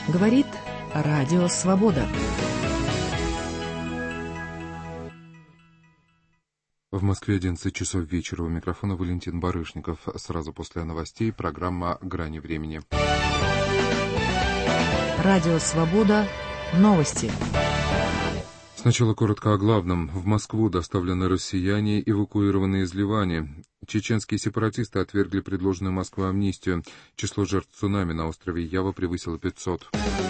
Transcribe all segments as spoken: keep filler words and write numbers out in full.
Говорит Радио Свобода. В Москве одиннадцать часов вечера. У микрофона Валентин Барышников. Сразу после новостей программа «Грани времени». Радио Свобода. Новости. Сначала коротко о главном. В Москву доставлены россияне, эвакуированные из Ливана. Чеченские сепаратисты отвергли предложенную Москвой амнистию. Число жертв цунами на острове Ява превысило пятьсот.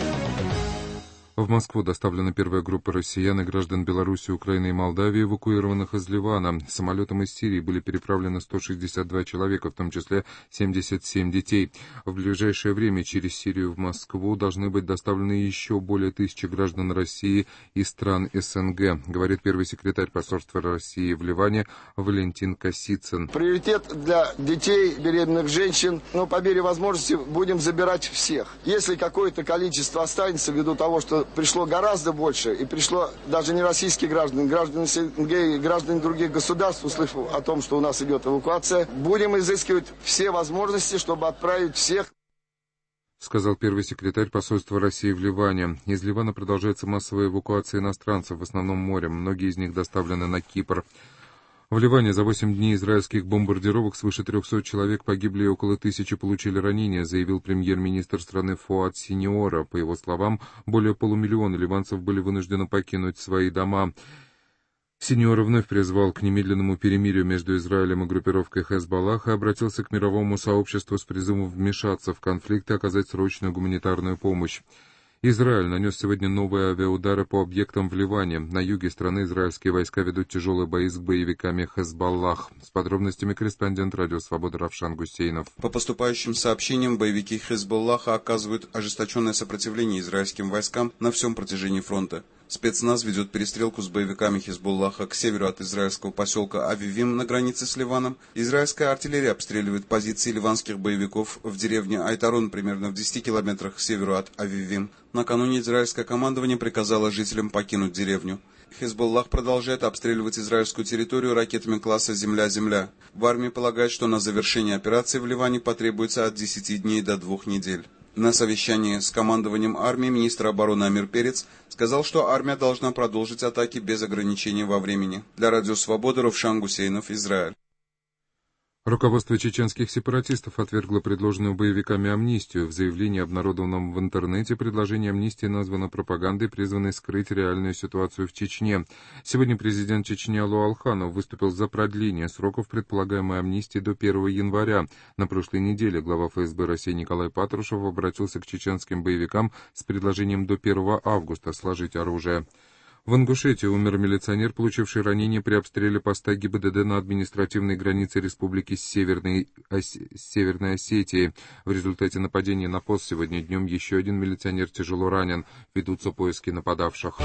В Москву доставлена первая группа россиян и граждан Беларуси, Украины и Молдавии, эвакуированных из Ливана. Самолетом из Сирии были переправлены сто шестьдесят два человека, в том числе семьдесят семь детей. В ближайшее время через Сирию в Москву должны быть доставлены еще более тысячи граждан России и стран СНГ, говорит первый секретарь посольства России в Ливане Валентин Косицын. Приоритет для детей, беременных женщин, но по мере возможности будем забирать всех. Если какое-то количество останется ввиду того, что пришло гораздо больше, и пришло даже не российские граждане, граждане СНГ и граждане других государств, услышав о том, что у нас идет эвакуация, будем изыскивать все возможности, чтобы отправить всех. Сказал первый секретарь посольства России в Ливане. Из Ливана продолжается массовая эвакуация иностранцев, в основном морем. Многие из них доставлены на Кипр. В Ливане за восемь дней израильских бомбардировок свыше трехсот человек погибли и около тысячи получили ранения, заявил премьер-министр страны Фуад Синьора. По его словам, более полумиллиона ливанцев были вынуждены покинуть свои дома. Синьора вновь призвал к немедленному перемирию между Израилем и группировкой Хезболлах и обратился к мировому сообществу с призывом вмешаться в конфликт и оказать срочную гуманитарную помощь. Израиль нанес сегодня новые авиаудары по объектам в Ливане. На юге страны израильские войска ведут тяжелые бои с боевиками Хезболлах. С подробностями корреспондент Радио Свобода Равшан Гусейнов. По поступающим сообщениям, боевики Хезболлаха оказывают ожесточенное сопротивление израильским войскам на всем протяжении фронта. Спецназ ведет перестрелку с боевиками Хезболлаха к северу от израильского поселка Авивим на границе с Ливаном. Израильская артиллерия обстреливает позиции ливанских боевиков в деревне Айтарон, примерно в десяти километрах к северу от Авивим. Накануне израильское командование приказало жителям покинуть деревню. Хезболлах продолжает обстреливать израильскую территорию ракетами класса «Земля-Земля». В армии полагают, что на завершение операции в Ливане потребуется от десяти дней до двух недель. На совещании с командованием армии министр обороны Амир Перец сказал, что армия должна продолжить атаки без ограничений во времени. Для Радио Свобода Равшан Гусейнов, Израиль. Руководство чеченских сепаратистов отвергло предложенную боевиками амнистию. В заявлении, обнародованном в интернете, предложение амнистии названо пропагандой, призванной скрыть реальную ситуацию в Чечне. Сегодня президент Чечни Алу Алханов выступил за продление сроков предполагаемой амнистии до первого января. На прошлой неделе глава ФСБ России Николай Патрушев обратился к чеченским боевикам с предложением до первого августа сложить оружие. В Ингушетии умер милиционер, получивший ранение при обстреле поста ГИБДД на административной границе республики с Северной, Ос... Северной Осетии. В результате нападения на пост сегодня днем еще один милиционер тяжело ранен. Ведутся поиски нападавших.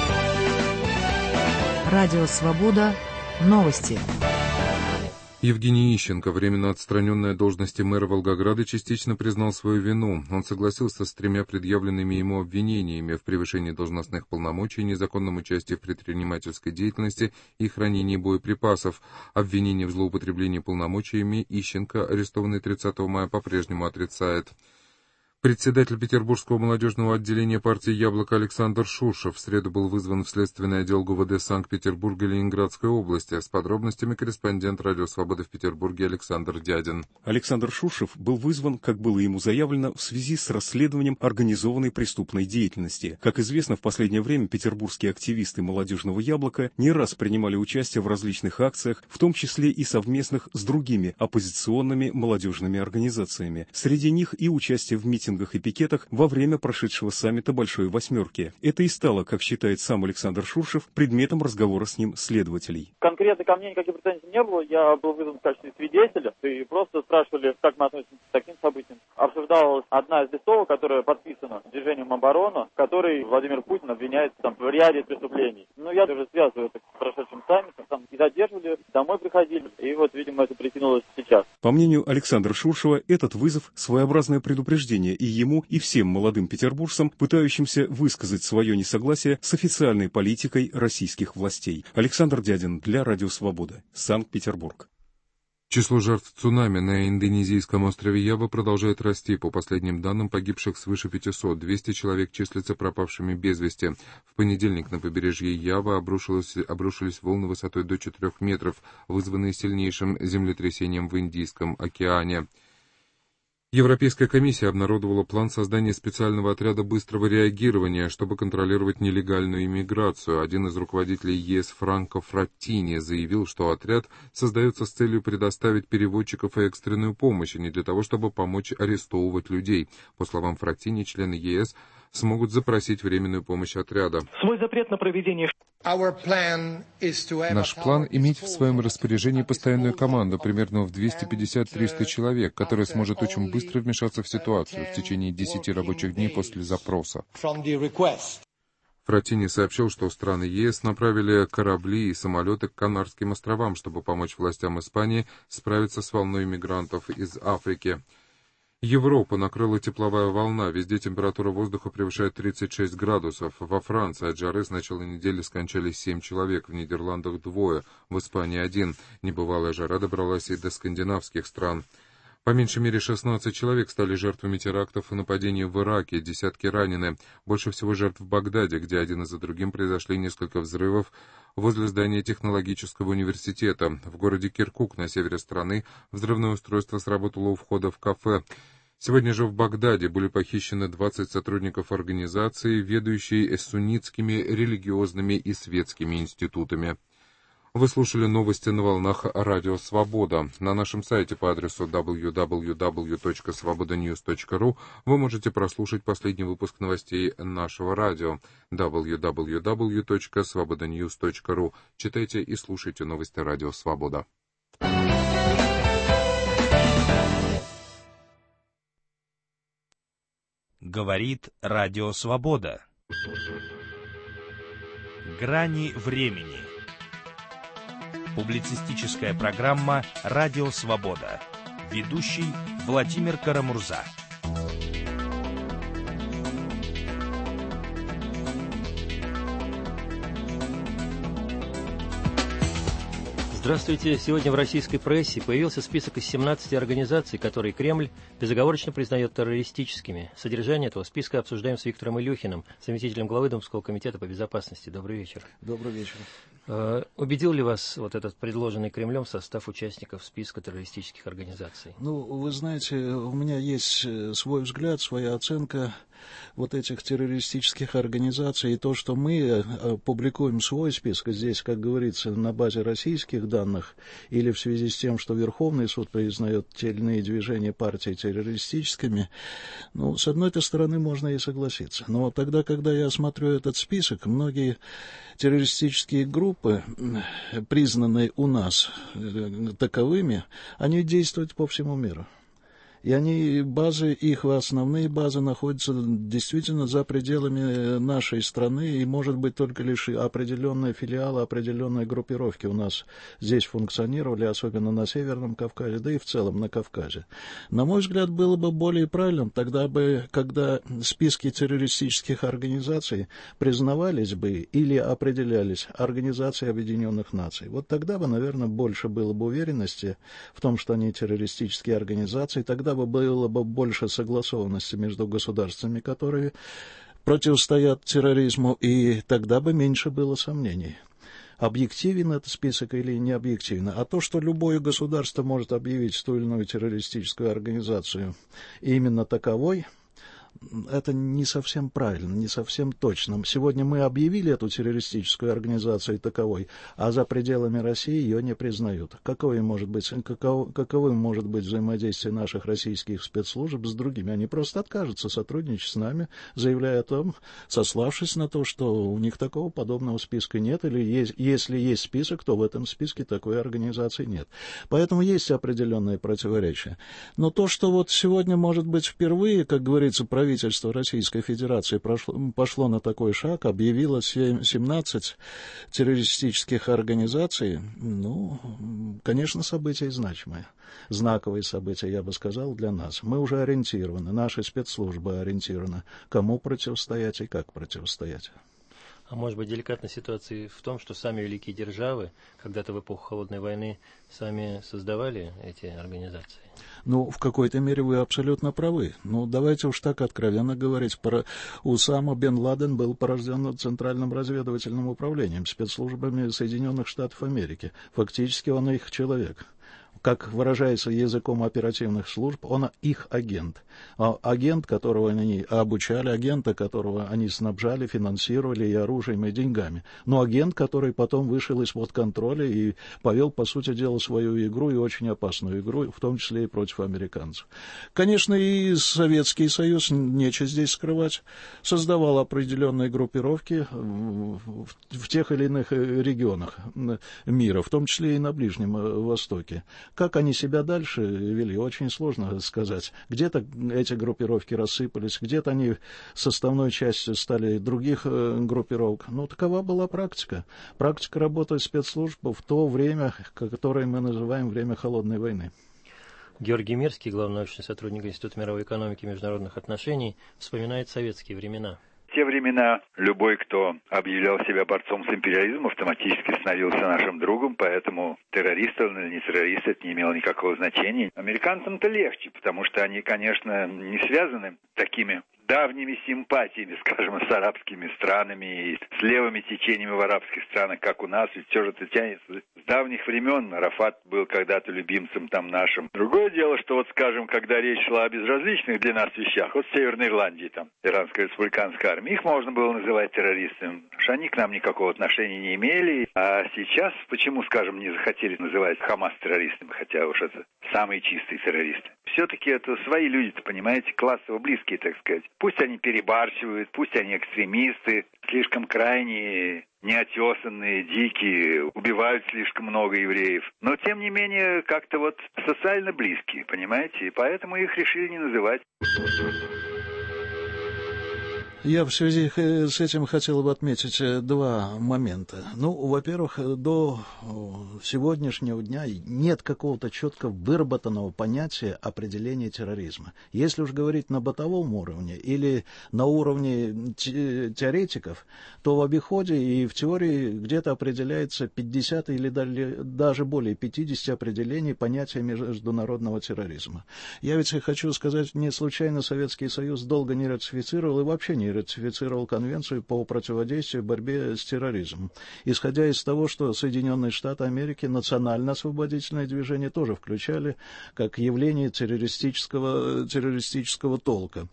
Радио Свобода. Новости. Евгений Ищенко, временно отстраненный от должности мэра Волгограда, частично признал свою вину. Он согласился с тремя предъявленными ему обвинениями в превышении должностных полномочий, незаконном участии в предпринимательской деятельности и хранении боеприпасов. Обвинение в злоупотреблении полномочиями Ищенко, арестованный тридцатого мая, по-прежнему отрицает. Председатель Петербургского молодежного отделения партии «Яблоко» Александр Шуршев в среду был вызван в следственный отдел ГУВД Санкт-Петербурга Ленинградской области. С подробностями корреспондент Радио Свободы в Петербурге Александр Дядин. Александр Шуршев был вызван, как было ему заявлено, в связи с расследованием организованной преступной деятельности. Как известно, в последнее время петербургские активисты молодежного «Яблока» не раз принимали участие в различных акциях, в том числе и совместных с другими оппозиционными молодежными организациями. Среди них и участие в митингах и пикетах во время прошедшего саммита Большой Восьмерки. Это и стало, как считает сам Александр Шуршев, предметом разговора с ним следователей. Конкретно ко мне никаких претензий не было, я был вызван в качестве свидетеля, и просто спрашивали, как мы относимся к таким событиям. Обсуждалась одна из листовок, которая подписана движением «Оборона», в которой Владимир Путин обвиняет там, в ряде преступлений. Ну, я уже связываю это с прошедшим саммитом, там и задерживали, домой приходили, и вот, видимо, это притянулось сейчас. По мнению Александра Шуршева, этот вызов – своеобразное предупреждение и ему, и всем молодым петербуржцам, пытающимся высказать свое несогласие с официальной политикой российских властей. Александр Дядин для Радио Свобода, Санкт-Петербург. Число жертв цунами на индонезийском острове Ява продолжает расти. По последним данным, погибших свыше пятисот. двести человек числятся пропавшими без вести. В понедельник на побережье Ява обрушились, обрушились волны высотой до четырёх метров, вызванные сильнейшим землетрясением в Индийском океане. Европейская комиссия обнародовала план создания специального отряда быстрого реагирования, чтобы контролировать нелегальную иммиграцию. Один из руководителей ЕС Франко Фраттини заявил, что отряд создается с целью предоставить переводчиков и экстренную помощь, а не для того, чтобы помочь арестовывать людей. По словам Фраттини, члены ЕС смогут запросить временную помощь отряда. Свой запрет на проведение... Наш план — иметь в своем распоряжении постоянную команду, примерно в двести пятьдесят - триста человек, которая сможет очень быстро вмешаться в ситуацию в течение десяти рабочих дней после запроса. Фраттини сообщил, что страны ЕС направили корабли и самолеты к Канарским островам, чтобы помочь властям Испании справиться с волной мигрантов из Африки. Европу накрыла тепловая волна, везде температура воздуха превышает тридцать шесть градусов. Во Франции от жары с начала недели скончались семь человек, в Нидерландах двое, в Испании один. Небывалая жара добралась и до скандинавских стран. По меньшей мере шестнадцать человек стали жертвами терактов и нападений в Ираке, десятки ранены. Больше всего жертв в Багдаде, где один за другим произошли несколько взрывов возле здания технологического университета. В городе Киркук на севере страны взрывное устройство сработало у входа в кафе. Сегодня же в Багдаде были похищены двадцать сотрудников организации, ведущей суннитскими религиозными и светскими институтами. Вы слушали новости на волнах Радио Свобода. На нашем сайте по адресу дабл ю дабл ю дабл ю точка свобода ньюс точка ру вы можете прослушать последний выпуск новостей нашего радио. дабл ю дабл ю дабл ю точка свобода ньюс точка ру. Читайте и слушайте новости Радио Свобода. Говорит Радио Свобода. Грани времени. Публицистическая программа «Радио Свобода». Ведущий Владимир Карамурза. Здравствуйте. Сегодня в российской прессе появился список из семнадцати организаций, которые Кремль безоговорочно признает террористическими. Содержание этого списка обсуждаем с Виктором Илюхиным, заместителем главы Думского комитета по безопасности. Добрый вечер. Добрый вечер. Э, убедил ли вас вот этот предложенный Кремлем состав участников списка террористических организаций? Ну, вы знаете, у меня есть свой взгляд, своя оценка вот этих террористических организаций, и то, что мы публикуем свой список здесь, как говорится, на базе российских данных, или в связи с тем, что Верховный суд признает те или иные движения партии террористическими, ну, с одной стороны, можно и согласиться. Но тогда, когда я смотрю этот список, многие террористические группы, признанные у нас таковыми, они действуют по всему миру. И они, базы, их основные базы находятся действительно за пределами нашей страны, и, может быть, только лишь определенные филиалы, определенные группировки у нас здесь функционировали, особенно на Северном Кавказе, да и в целом на Кавказе. На мой взгляд, было бы более правильным тогда бы, когда списки террористических организаций признавались бы или определялись Организацией Объединенных Наций. Вот тогда бы, наверное, больше было бы уверенности в том, что они террористические организации, тогда бы было бы больше согласованности между государствами, которые противостоят терроризму, и тогда бы меньше было сомнений. Объективен этот список или не объективен. А то, что любое государство может объявить ту или иную террористическую организацию именно таковой, это не совсем правильно, не совсем точно. Сегодня мы объявили эту террористическую организацию таковой, а за пределами России ее не признают. Какое может быть, каково, каковым может быть взаимодействие наших российских спецслужб с другими? Они просто откажутся сотрудничать с нами, заявляя о том, сославшись на то, что у них такого подобного списка нет, или есть, если есть список, то в этом списке такой организации нет. Поэтому есть определенные противоречия. Но то, что вот сегодня, может быть, впервые, как говорится, правительство Российской Федерации прошло, пошло на такой шаг, объявило семнадцать террористических организаций, ну, конечно, событие значимое, знаковые события, я бы сказал, для нас. Мы уже ориентированы, наши спецслужбы ориентированы, кому противостоять и как противостоять. А может быть, деликатность ситуации в том, что сами великие державы, когда-то в эпоху Холодной войны, сами создавали эти организации? Ну, в какой-то мере вы абсолютно правы. Ну, давайте уж так откровенно говорить. Пора... Усама бен Ладен был порожден Центральным разведывательным управлением, спецслужбами Соединенных Штатов Америки. Фактически он их человек. Как выражается языком оперативных служб, он их агент. А агент, которого они обучали, агента, которого они снабжали, финансировали и оружием, и деньгами. Но агент, который потом вышел из-под контроля и повел, по сути дела, свою игру, и очень опасную игру, в том числе и против американцев. Конечно, и Советский Союз, нечего здесь скрывать, создавал определенные группировки в, в тех или иных регионах мира, в том числе и на Ближнем Востоке. Как они себя дальше вели, очень сложно сказать. Где-то эти группировки рассыпались, где-то они составной частью стали других группировок. Ну, такова была практика. Практика работы спецслужб в то время, которое мы называем время Холодной войны. Георгий Мирский, главный научный сотрудник Института мировой экономики и международных отношений, вспоминает советские времена. В те времена любой, кто объявлял себя борцом с империализмом, автоматически становился нашим другом, поэтому террорист он или не террорист, это не имело никакого значения. Американцам-то легче, потому что они, конечно, не связаны такими давними симпатиями, скажем, с арабскими странами и с левыми течениями в арабских странах, как у нас, ведь все же это тянется с давних времен. Арафат был когда-то любимцем там нашим. Другое дело, что вот, скажем, когда речь шла о безразличных для нас вещах, вот в Северной Ирландии, там, Иранская республиканская армия, их можно было называть террористами, потому что они к нам никакого отношения не имели. А сейчас, почему, скажем, не захотели называть Хамас террористами, хотя уж это самые чистые террористы? Все-таки это свои люди-то, понимаете, классово близкие, так сказать. Пусть они перебарщивают, пусть они экстремисты, слишком крайние, неотесанные, дикие, убивают слишком много евреев. Но, тем не менее, как-то вот социально близкие, понимаете, и поэтому их решили не называть. Я в связи с этим хотел бы отметить два момента. Ну, во-первых, до сегодняшнего дня нет какого-то четко выработанного понятия определения терроризма. Если уж говорить на бытовом уровне или на уровне теоретиков, то в обиходе и в теории где-то определяется пятьдесят или даже более пятьдесят определений понятия международного терроризма. Я ведь хочу сказать, не случайно Советский Союз долго не ратифицировал и вообще не ратифицировал конвенцию по противодействию борьбе с терроризмом, исходя из того, что Соединенные Штаты Америки национально-освободительное движение тоже включали как явление террористического, террористического толка.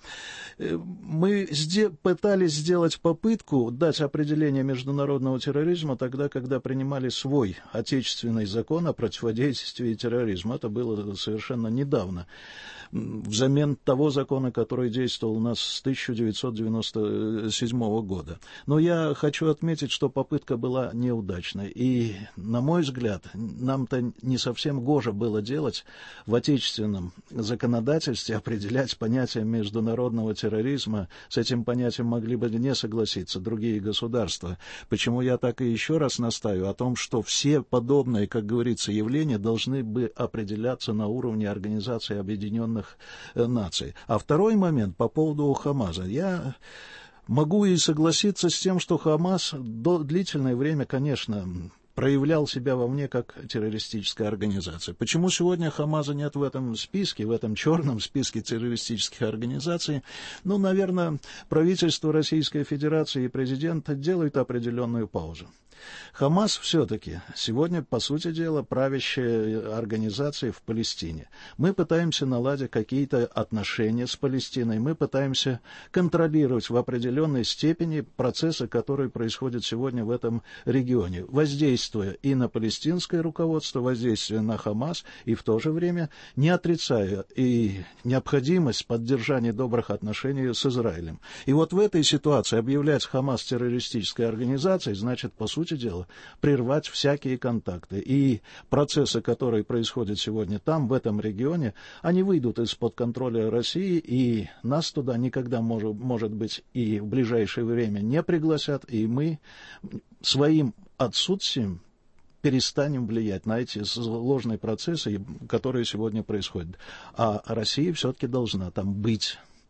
Мы сде- пытались сделать попытку дать определение международного терроризма тогда, когда принимали свой отечественный закон о противодействии терроризму. Это было совершенно недавно, взамен того закона, который действовал у нас с тысяча девятьсот девяносто седьмого года. Но я хочу отметить, что попытка была неудачной. И, на мой взгляд, нам-то не совсем гоже было делать в отечественном законодательстве, определять понятие международного терроризма. С этим понятием могли бы не согласиться другие государства. Почему я так и еще раз настаиваю о том, что все подобные, как говорится, явления должны бы определяться на уровне Организации Объединенных Наций. А второй момент по поводу Хамаса. Я могу и согласиться с тем, что Хамас до длительное время, конечно, проявлял себя вовне как террористическая организация. Почему сегодня Хамаса нет в этом списке, в этом черном списке террористических организаций? Ну, наверное, правительство Российской Федерации и президент делают определенную паузу. Хамас все-таки сегодня, по сути дела, правящая организация в Палестине. Мы пытаемся наладить какие-то отношения с Палестиной, мы пытаемся контролировать в определенной степени процессы, которые происходят сегодня в этом регионе, воздействуя и на палестинское руководство, воздействуя на Хамас, и в то же время не отрицая и необходимость поддержания добрых отношений с Израилем. И вот в этой ситуации объявлять Хамас террористической организацией, значит, по сути дела, прервать всякие контакты. И процессы, которые происходят сегодня там, в этом регионе, они выйдут из-под контроля России, и нас туда никогда, может, может быть, и в ближайшее время не пригласят, и мы своим отсутствием перестанем влиять на эти сложные процессы, которые сегодня происходят. А Россия все-таки должна там быть.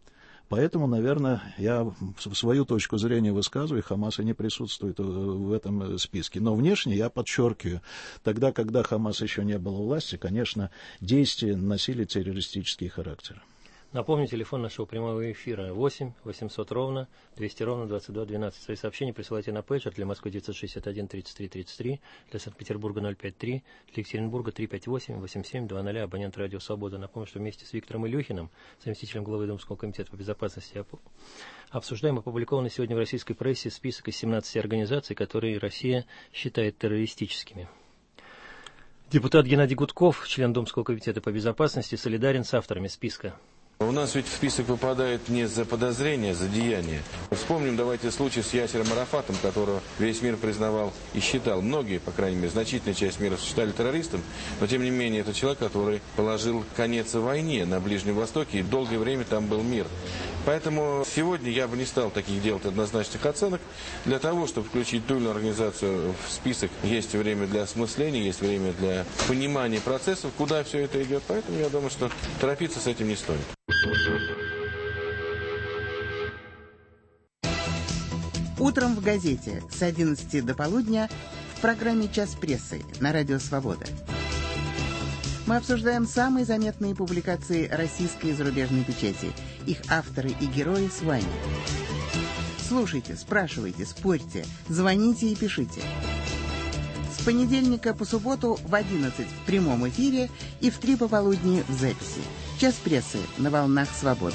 Поэтому, наверное, я свою точку зрения высказываю, Хамас и не присутствует в этом списке. Но внешне я подчеркиваю, тогда, когда Хамас еще не был у власти, конечно, действия носили террористический характер. Напомню, телефон нашего прямого эфира восемь восемьсот ровно двести ровно двадцать два двенадцать. Свои сообщения присылайте на пейджер для Москвы девятьсот шестьдесят один тридцать три тридцать три, для Санкт-Петербурга ноль пять три, для Екатеринбурга три пять восемь восемь семь два ноль, абонент Радио Свобода. Напомню, что вместе с Виктором Илюхиным, заместителем главы Думского комитета по безопасности, обсуждаем опубликованный сегодня в российской прессе список из семнадцати организаций, которые Россия считает террористическими. Депутат Геннадий Гудков, член Думского комитета по безопасности, солидарен с авторами списка. У нас ведь в список выпадает не за подозрение, а за деяние. Вспомним, давайте, случай с Ясером Арафатом, которого весь мир признавал и считал. Многие, по крайней мере, значительная часть мира считали террористом, но тем не менее это человек, который положил конец войне на Ближнем Востоке, и долгое время там был мир. Поэтому сегодня я бы не стал таких делать однозначных оценок. Для того, чтобы включить ту или иную организацию в список, есть время для осмысления, есть время для понимания процессов, куда все это идет. Поэтому я думаю, что торопиться с этим не стоит. Утром в газете с одиннадцати до полудня в программе «Час прессы» на Радио Свобода. Мы обсуждаем самые заметные публикации российской и зарубежной печати, их авторы и герои с вами. Слушайте, спрашивайте, спорьте, звоните и пишите. С понедельника по субботу в одиннадцать в прямом эфире и в три пополудни в записи. «Час прессы» на волнах Свободы.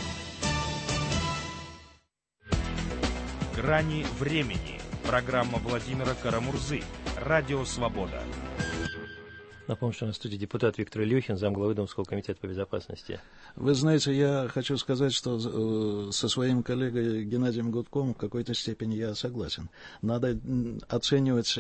«Грани времени». Программа Владимира Карамурзы. Радио Свобода. Напомню, что на студии депутат Виктор Илюхин, замглавы Думского комитета по безопасности. Вы знаете, я хочу сказать, что со своим коллегой Геннадием Гудковым в какой-то степени я согласен. Надо оценивать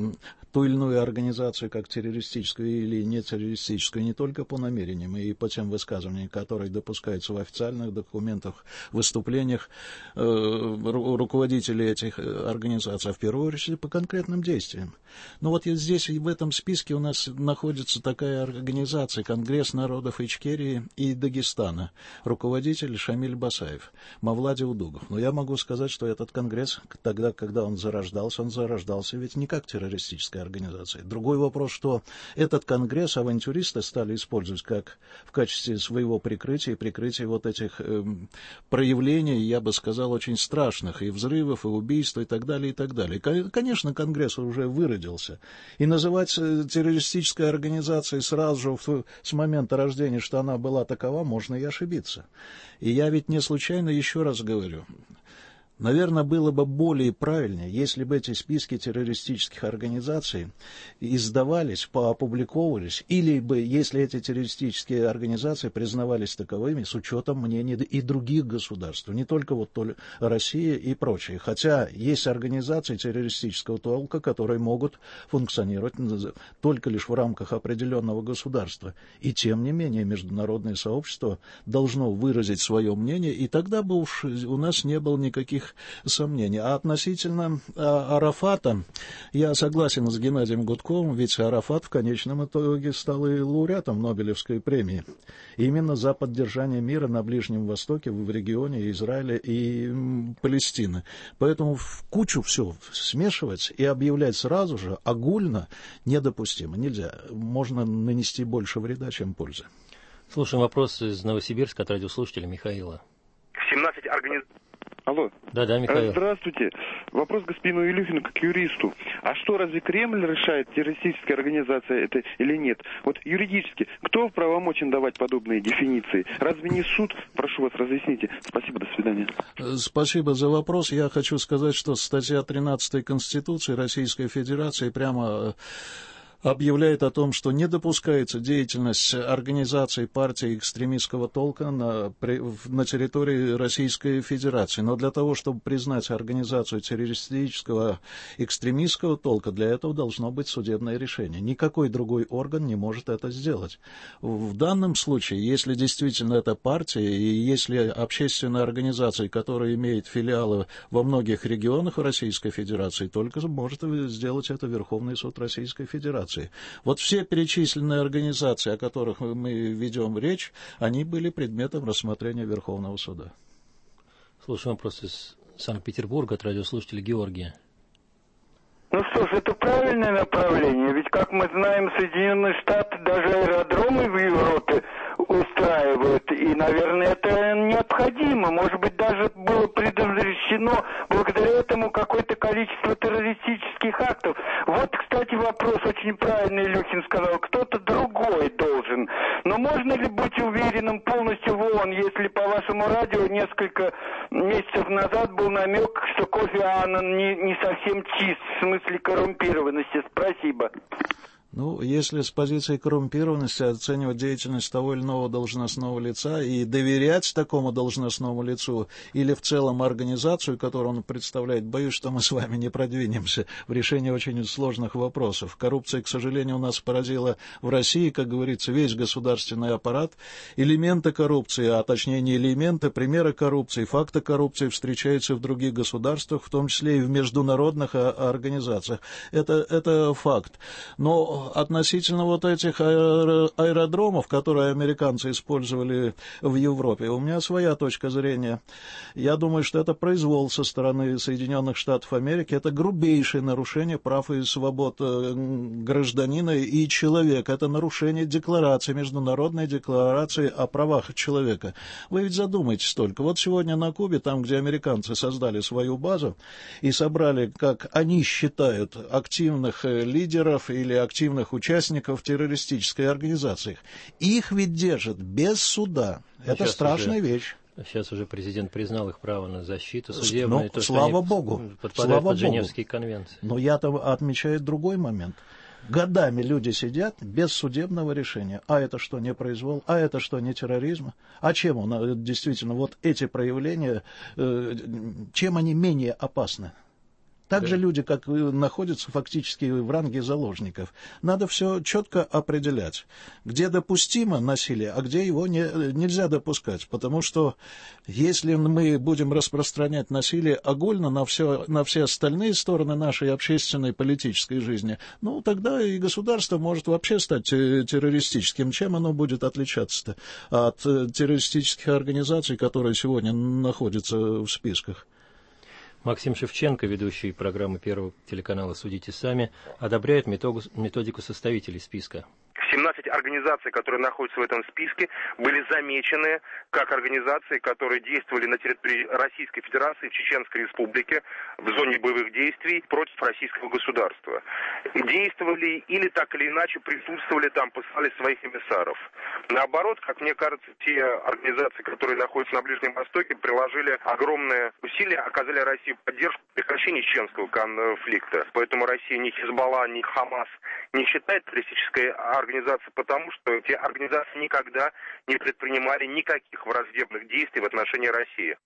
ту или иную организацию как террористическую или не террористическую не только по намерениям и по тем высказываниям, которые допускаются в официальных документах, выступлениях э, руководителей этих организаций, а в первую очередь по конкретным действиям. Но вот здесь в этом списке у нас находится такая организация «Конгресс народов Ичкерии и Дагестана», руководитель Шамиль Басаев, Мавлади Удугов. Но я могу сказать, что этот конгресс, тогда, когда он зарождался, он зарождался ведь не как террористическая организация. Другой вопрос, что этот конгресс авантюристы стали использовать как в качестве своего прикрытия и прикрытия вот этих э, проявлений, я бы сказал, очень страшных, и взрывов, и убийств, и так далее, и так далее. Конечно, конгресс уже выродился. И называть террористической организацией сразу же с момента рождения, что она была такова, можно и ошибиться. И я ведь не случайно еще раз говорю, наверное, было бы более правильнее, если бы эти списки террористических организаций издавались, опубликовывались, или бы, если эти террористические организации признавались таковыми с учетом мнений и других государств, не только вот Россия и прочие. Хотя есть организации террористического толка, которые могут функционировать только лишь в рамках определенного государства. И тем не менее международное сообщество должно выразить свое мнение, и тогда бы уж у нас не было никаких сомнений. А относительно а, Арафата, я согласен с Геннадием Гудковым, ведь Арафат в конечном итоге стал и лауреатом Нобелевской премии. Именно за поддержание мира на Ближнем Востоке, в регионе Израиля и м, Палестины. Поэтому в кучу все смешивать и объявлять сразу же огульно недопустимо. Нельзя. Можно нанести больше вреда, чем пользы. Слушаем вопрос из Новосибирска от радиослушателя Михаила. семнадцать организаций. Алло. Да, да, Михаил. Здравствуйте. Вопрос господину Илюхину как юристу. А что, разве Кремль решает, террористическая организация это или нет? Вот юридически, кто правомочен давать подобные дефиниции? Разве не суд? Прошу вас, разъясните. Спасибо, до свидания. Спасибо за вопрос. Я хочу сказать, что статья тринадцатая Конституции Российской Федерации прямо объявляет о том, что не допускается деятельность организаций партий экстремистского толка на, на территории Российской Федерации. Но для того, чтобы признать организацию террористического экстремистского толка, для этого должно быть судебное решение. Никакой другой орган не может это сделать. В данном случае, если действительно это партия, и если общественная организация, которая имеет филиалы во многих регионах Российской Федерации, только может сделать это Верховный суд Российской Федерации. Вот все перечисленные организации, о которых мы ведем речь, они были предметом рассмотрения Верховного суда. Слушаем вопрос из Санкт-Петербурга от радиослушателя Георгия. Ну что ж, это правильное направление, ведь, как мы знаем, Соединенные Штаты даже аэродромы в Европе устраивают, и, наверное, это необходимо, может быть, даже было предотвращено благодаря этому какое-то количество террористических актов. Вот, кстати, вопрос очень правильный Илюхин сказал, кто-то другой должен. Но можно ли быть уверенным полностью в ООН, если по вашему радио несколько месяцев назад был намек, что Кофи Аннан не, не совсем чист, в смысле коррумпированности? Спасибо. Ну, если с позиции коррумпированности оценивать деятельность того или иного должностного лица и доверять такому должностному лицу или в целом организацию, которую он представляет, боюсь, что мы с вами не продвинемся в решении очень сложных вопросов. Коррупция, к сожалению, у нас поразила в России, как говорится, весь государственный аппарат. Элементы коррупции, а точнее не элементы, примеры коррупции, факты коррупции встречаются в других государствах, в том числе и в международных организациях. Это, это факт. Но относительно вот этих аэродромов, которые американцы использовали в Европе, у меня своя точка зрения. Я думаю, что это произвол со стороны Соединенных Штатов Америки, это грубейшее нарушение прав и свобод гражданина и человека, это нарушение декларации, международной декларации о правах человека. Вы ведь задумайтесь только, вот сегодня на Кубе, там, где американцы создали свою базу и собрали, как они считают, активных лидеров или активных участников террористической организации. Их ведь держат без суда. Но это страшная уже, вещь. Сейчас уже президент признал их право на защиту судебную. Ну, то, слава Богу. Подпадают слава под Женевские Богу. конвенции. Но я-то отмечаю другой момент. Годами люди сидят без судебного решения. А это что, не произвол? А это что, не терроризм? А чем он, действительно, вот эти проявления, чем они менее опасны? Также да. люди, как находятся фактически в ранге заложников. Надо все четко определять, где допустимо насилие, а где его не, нельзя допускать. Потому что если мы будем распространять насилие огульно на все, на все остальные стороны нашей общественной политической жизни, ну тогда и государство может вообще стать террористическим. Чем оно будет отличаться-то от террористических организаций, которые сегодня находятся в списках? Максим Шевченко, ведущий программы Первого телеканала «Судите сами», одобряет методику составителей списка. семнадцать организаций, которые находятся в этом списке, были замечены как организации, которые действовали на территории Российской Федерации, в Чеченской Республике, в зоне боевых действий против российского государства. Действовали или так или иначе присутствовали там, послали своих эмиссаров. Наоборот, как мне кажется, те организации, которые находятся на Ближнем Востоке, приложили огромные усилия, оказали России поддержку в прекращении чеченского конфликта. Поэтому Россия ни Хизбалла, ни Хамас не считает террористической организацией, потому что эти организации никогда не предпринимали никаких враждебных действий в отношении России.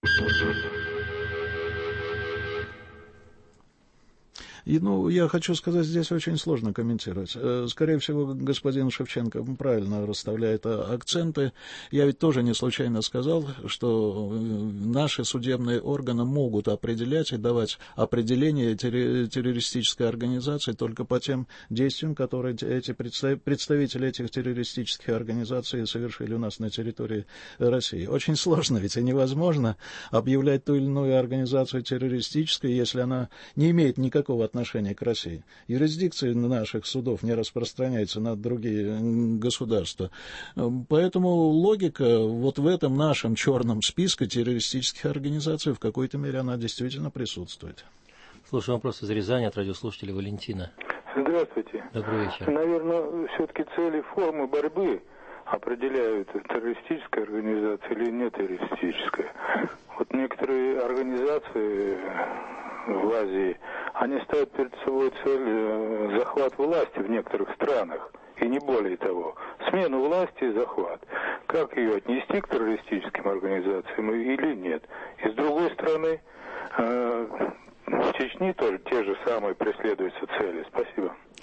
И, ну, я хочу сказать, здесь очень сложно комментировать. Скорее всего, господин Шевченко правильно расставляет акценты. Я ведь тоже не случайно сказал, что наши судебные органы могут определять и давать определение террористической организации только по тем действиям, которые эти представители этих террористических организаций совершили у нас на территории России. Очень сложно, ведь и невозможно объявлять ту или иную организацию террористической, если она не имеет никакого отношения отношение к России. Юрисдикция наших судов не распространяется на другие государства. Поэтому логика вот в этом нашем черном списке террористических организаций в какой-то мере она действительно присутствует. Слушаю вопрос из Рязани от радиослушателя Валентина. Здравствуйте. Добрый вечер. Наверное, все-таки цели, формы борьбы определяют, террористическая организация или не террористическая. Вот некоторые организации в Азии, они ставят перед собой цель захват власти в некоторых странах, и не более того. Смену власти и захват. Как ее отнести к террористическим организациям или нет? И с другой стороны, в Чечне тоже те же самые преследуются цели. Спасибо.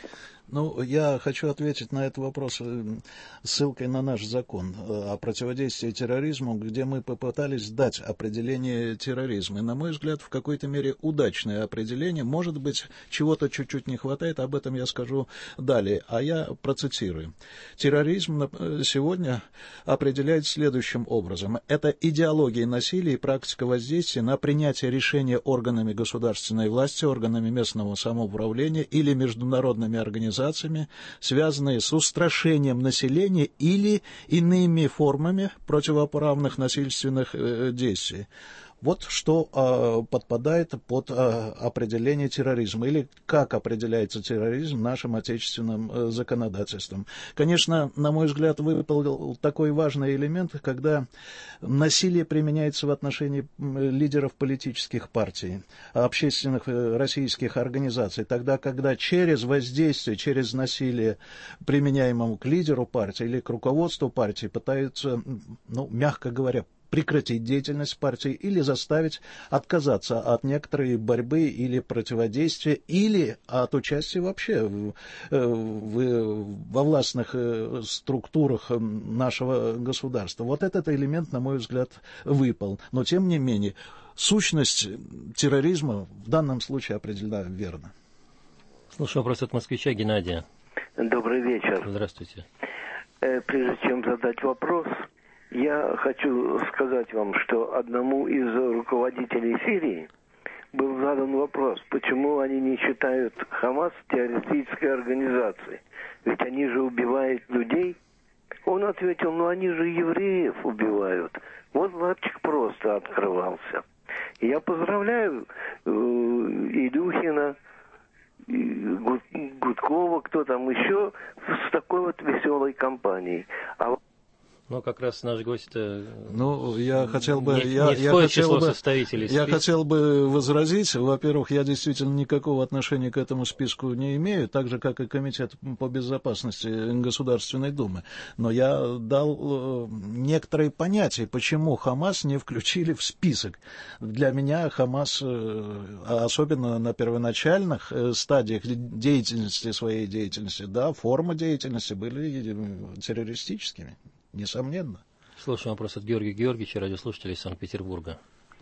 Ну, я хочу ответить на этот вопрос ссылкой на наш закон о противодействии терроризму, где мы попытались дать определение терроризма. И, на мой взгляд, в какой-то мере удачное определение. Может быть, чего-то чуть-чуть не хватает, об этом я скажу далее. А я процитирую. Терроризм сегодня определяет следующим образом. Это идеология насилия и практика воздействия на принятие решения органами государственной власти, органами местного самоуправления или международными организациями, связанные с устрашением населения или иными формами противоправных насильственных э, действий. Вот что э, подпадает под э, определение терроризма, или как определяется терроризм нашим отечественным э, законодательством. Конечно, на мой взгляд, выпал такой важный элемент, когда насилие применяется в отношении лидеров политических партий, общественных э, российских организаций, тогда, когда через воздействие, через насилие, применяемое к лидеру партии или к руководству партии, пытаются, ну, мягко говоря, прекратить деятельность партии или заставить отказаться от некоторой борьбы или противодействия, или от участия вообще в, в, во властных структурах нашего государства. Вот этот элемент, на мой взгляд, выпал. Но, тем не менее, сущность терроризма в данном случае определена верно. Слушаю вопрос от москвича Геннадия. Добрый вечер. Здравствуйте. Прежде чем задать вопрос, я хочу сказать вам, что одному из руководителей Сирии был задан вопрос, почему они не считают Хамас террористической организацией, ведь они же убивают людей. Он ответил, ну они же евреев убивают. Вот лапчик просто открывался. И я поздравляю э, Илюхина, Гудкова, кто там еще, с такой вот веселой компанией. А Ну, как раз наш гость... Ну, я хотел бы... Не, я, не я хотел бы, составителей я списка. хотел бы возразить. Во-первых, я действительно никакого отношения к этому списку не имею, так же, как и Комитет по безопасности Государственной Думы. Но я дал некоторые понятия, почему Хамас не включили в список. Для меня Хамас, особенно на первоначальных стадиях деятельности, своей деятельности, да, формы деятельности были террористическими. Несомненно. Слушаем вопрос от Георгия Георгиевича, радиослушателя из Санкт-Петербурга.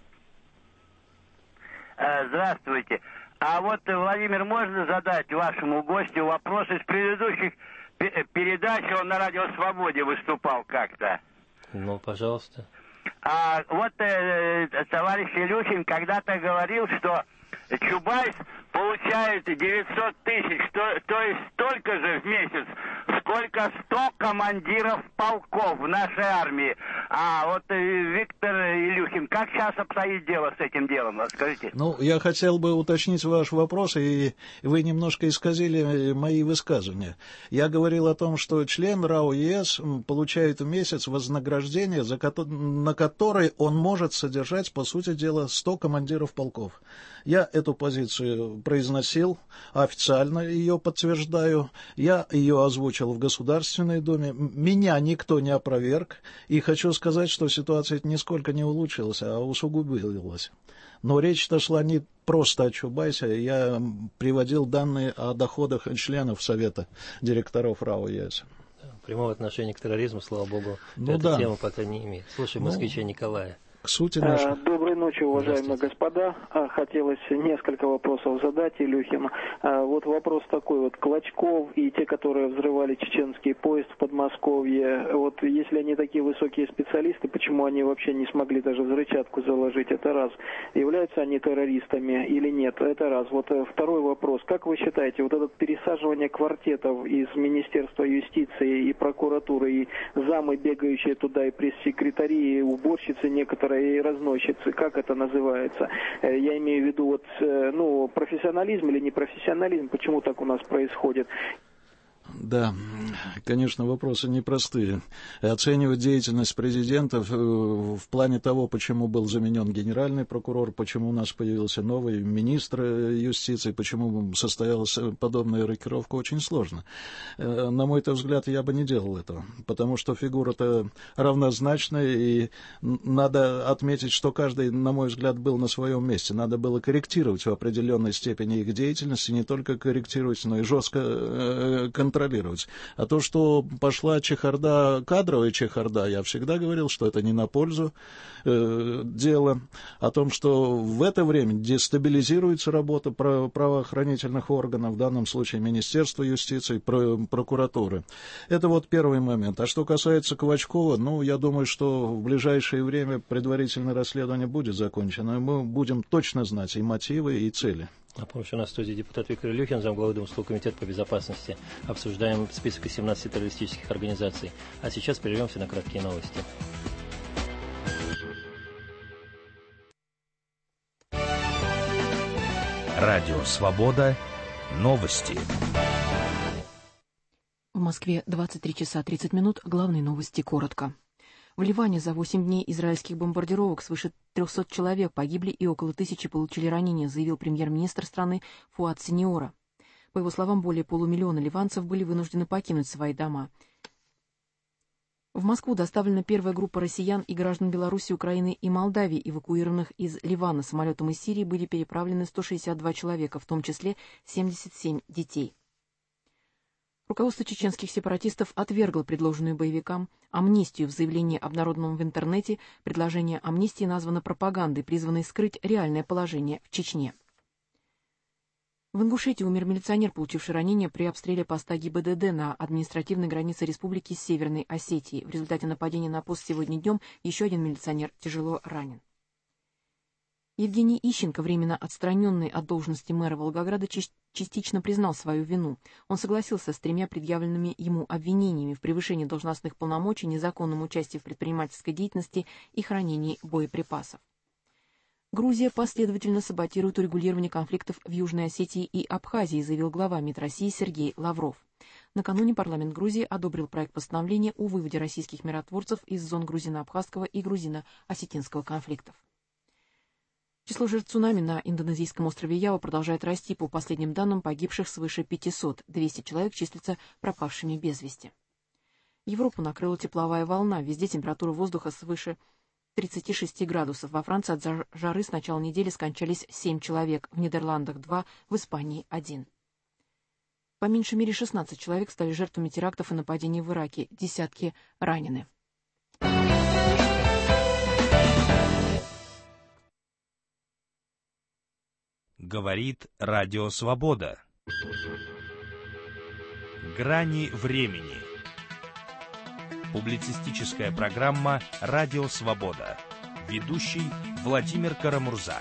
Здравствуйте. А вот, Владимир, можно задать вашему гостю вопрос из предыдущих передач? Он на Радио Свободе выступал как-то. Ну, пожалуйста. А вот э, товарищ Илюхин когда-то говорил, что Чубайс получает девятьсот тысяч, то, то есть столько же в месяц, сколько сто командиров полков в нашей армии. А вот э, Виктор Илюхин, как сейчас обстоит дело с этим делом, скажите? Ну, я хотел бы уточнить ваш вопрос, и вы немножко исказили мои высказывания. Я говорил о том, что член РАО ЕС получает в месяц вознаграждение, за ко- на которое он может содержать, по сути дела, сто командиров полков. Я эту позицию произносил, официально ее подтверждаю, я ее озвучил в Государственной Думе, меня никто не опроверг, и хочу сказать, что ситуация нисколько не улучшилась, а усугубилась. Но речь-то шла не просто о Чубайсе, я приводил данные о доходах членов Совета директоров РАО ЕС. Прямого отношения к терроризму, слава богу, ну, эта да. тема пока не имеет. Слушаем москвича ну, Николая. К сути нашей. Доброй ночи, уважаемые господа. Хотелось несколько вопросов задать Илюхину. Вот вопрос такой вот. Клочков и те, которые взрывали чеченский поезд в Подмосковье, вот если они такие высокие специалисты, почему они вообще не смогли даже взрывчатку заложить? Это раз. Являются они террористами или нет? Это раз. Вот второй вопрос. Как вы считаете, вот это пересаживание квартетов из Министерства юстиции и прокуратуры, и замы, бегающие туда, и пресс-секретари, и уборщицы некоторые, и разносчицы, как это называется? Я имею в виду вот, ну, профессионализм или непрофессионализм, почему так у нас происходит? Да, конечно, вопросы непростые. Оценивать деятельность президента в, в плане того, почему был заменен генеральный прокурор, почему у нас появился новый министр юстиции, почему состоялась подобная рокировка, очень сложно. На мой взгляд, я бы не делал этого, потому что фигура-то равнозначная, и надо отметить, что каждый, на мой взгляд, был на своем месте. Надо было корректировать в определенной степени их деятельность, и не только корректировать, но и жестко контролировать. А то, что пошла чехарда, кадровая чехарда, я всегда говорил, что это не на пользу э, дела. О том, что в это время дестабилизируется работа правоохранительных органов, в данном случае Министерства юстиции, прокуратуры. Это вот первый момент. А что касается Квачкова, ну, я думаю, что в ближайшее время предварительное расследование будет закончено, и мы будем точно знать и мотивы, и цели. Напомню, что у нас в студии депутат Виктор Илюхин, замглавы Думского комитета по безопасности. Обсуждаем список из семнадцати террористических организаций. А сейчас прервемся на краткие новости. Радио «Свобода». Новости. В Москве двадцать три часа тридцать минут. Главные новости коротко. В Ливане за восемь дней израильских бомбардировок свыше трехсот человек погибли и около тысячи получили ранения, заявил премьер-министр страны Фуад Синьора. По его словам, более полумиллиона ливанцев были вынуждены покинуть свои дома. В Москву доставлена первая группа россиян и граждан Беларуси, Украины и Молдавии, эвакуированных из Ливана. Самолетом из Сирии были переправлены сто шестьдесят два человека, в том числе семьдесят семь детей. Руководство чеченских сепаратистов отвергло предложенную боевикам амнистию. В заявлении, обнародованном в интернете, предложение амнистии названо пропагандой, призванной скрыть реальное положение в Чечне. В Ингушетии умер милиционер, получивший ранение при обстреле поста ГИБДД на административной границе республики с Северной Осетией. В результате нападения на пост сегодня днем еще один милиционер тяжело ранен. Евгений Ищенко, временно отстраненный от должности мэра Волгограда, частично признал свою вину. Он согласился с тремя предъявленными ему обвинениями в превышении должностных полномочий, незаконном участии в предпринимательской деятельности и хранении боеприпасов. Грузия последовательно саботирует урегулирование конфликтов в Южной Осетии и Абхазии, заявил глава МИД России Сергей Лавров. Накануне парламент Грузии одобрил проект постановления о выводе российских миротворцев из зон грузино-абхазского и грузино-осетинского конфликтов. Число жертв цунами на индонезийском острове Ява продолжает расти. По последним данным, погибших свыше пятисот. двести человек числятся пропавшими без вести. Европу накрыла тепловая волна. Везде температура воздуха свыше тридцати шести градусов. Во Франции от жары с начала недели скончались семь человек. В Нидерландах два, в Испании один. По меньшей мере шестнадцать человек стали жертвами терактов и нападений в Ираке. Десятки ранены. Говорит Радио Свобода. Грани времени. Публицистическая программа «Радио Свобода». Ведущий Владимир Карамурза.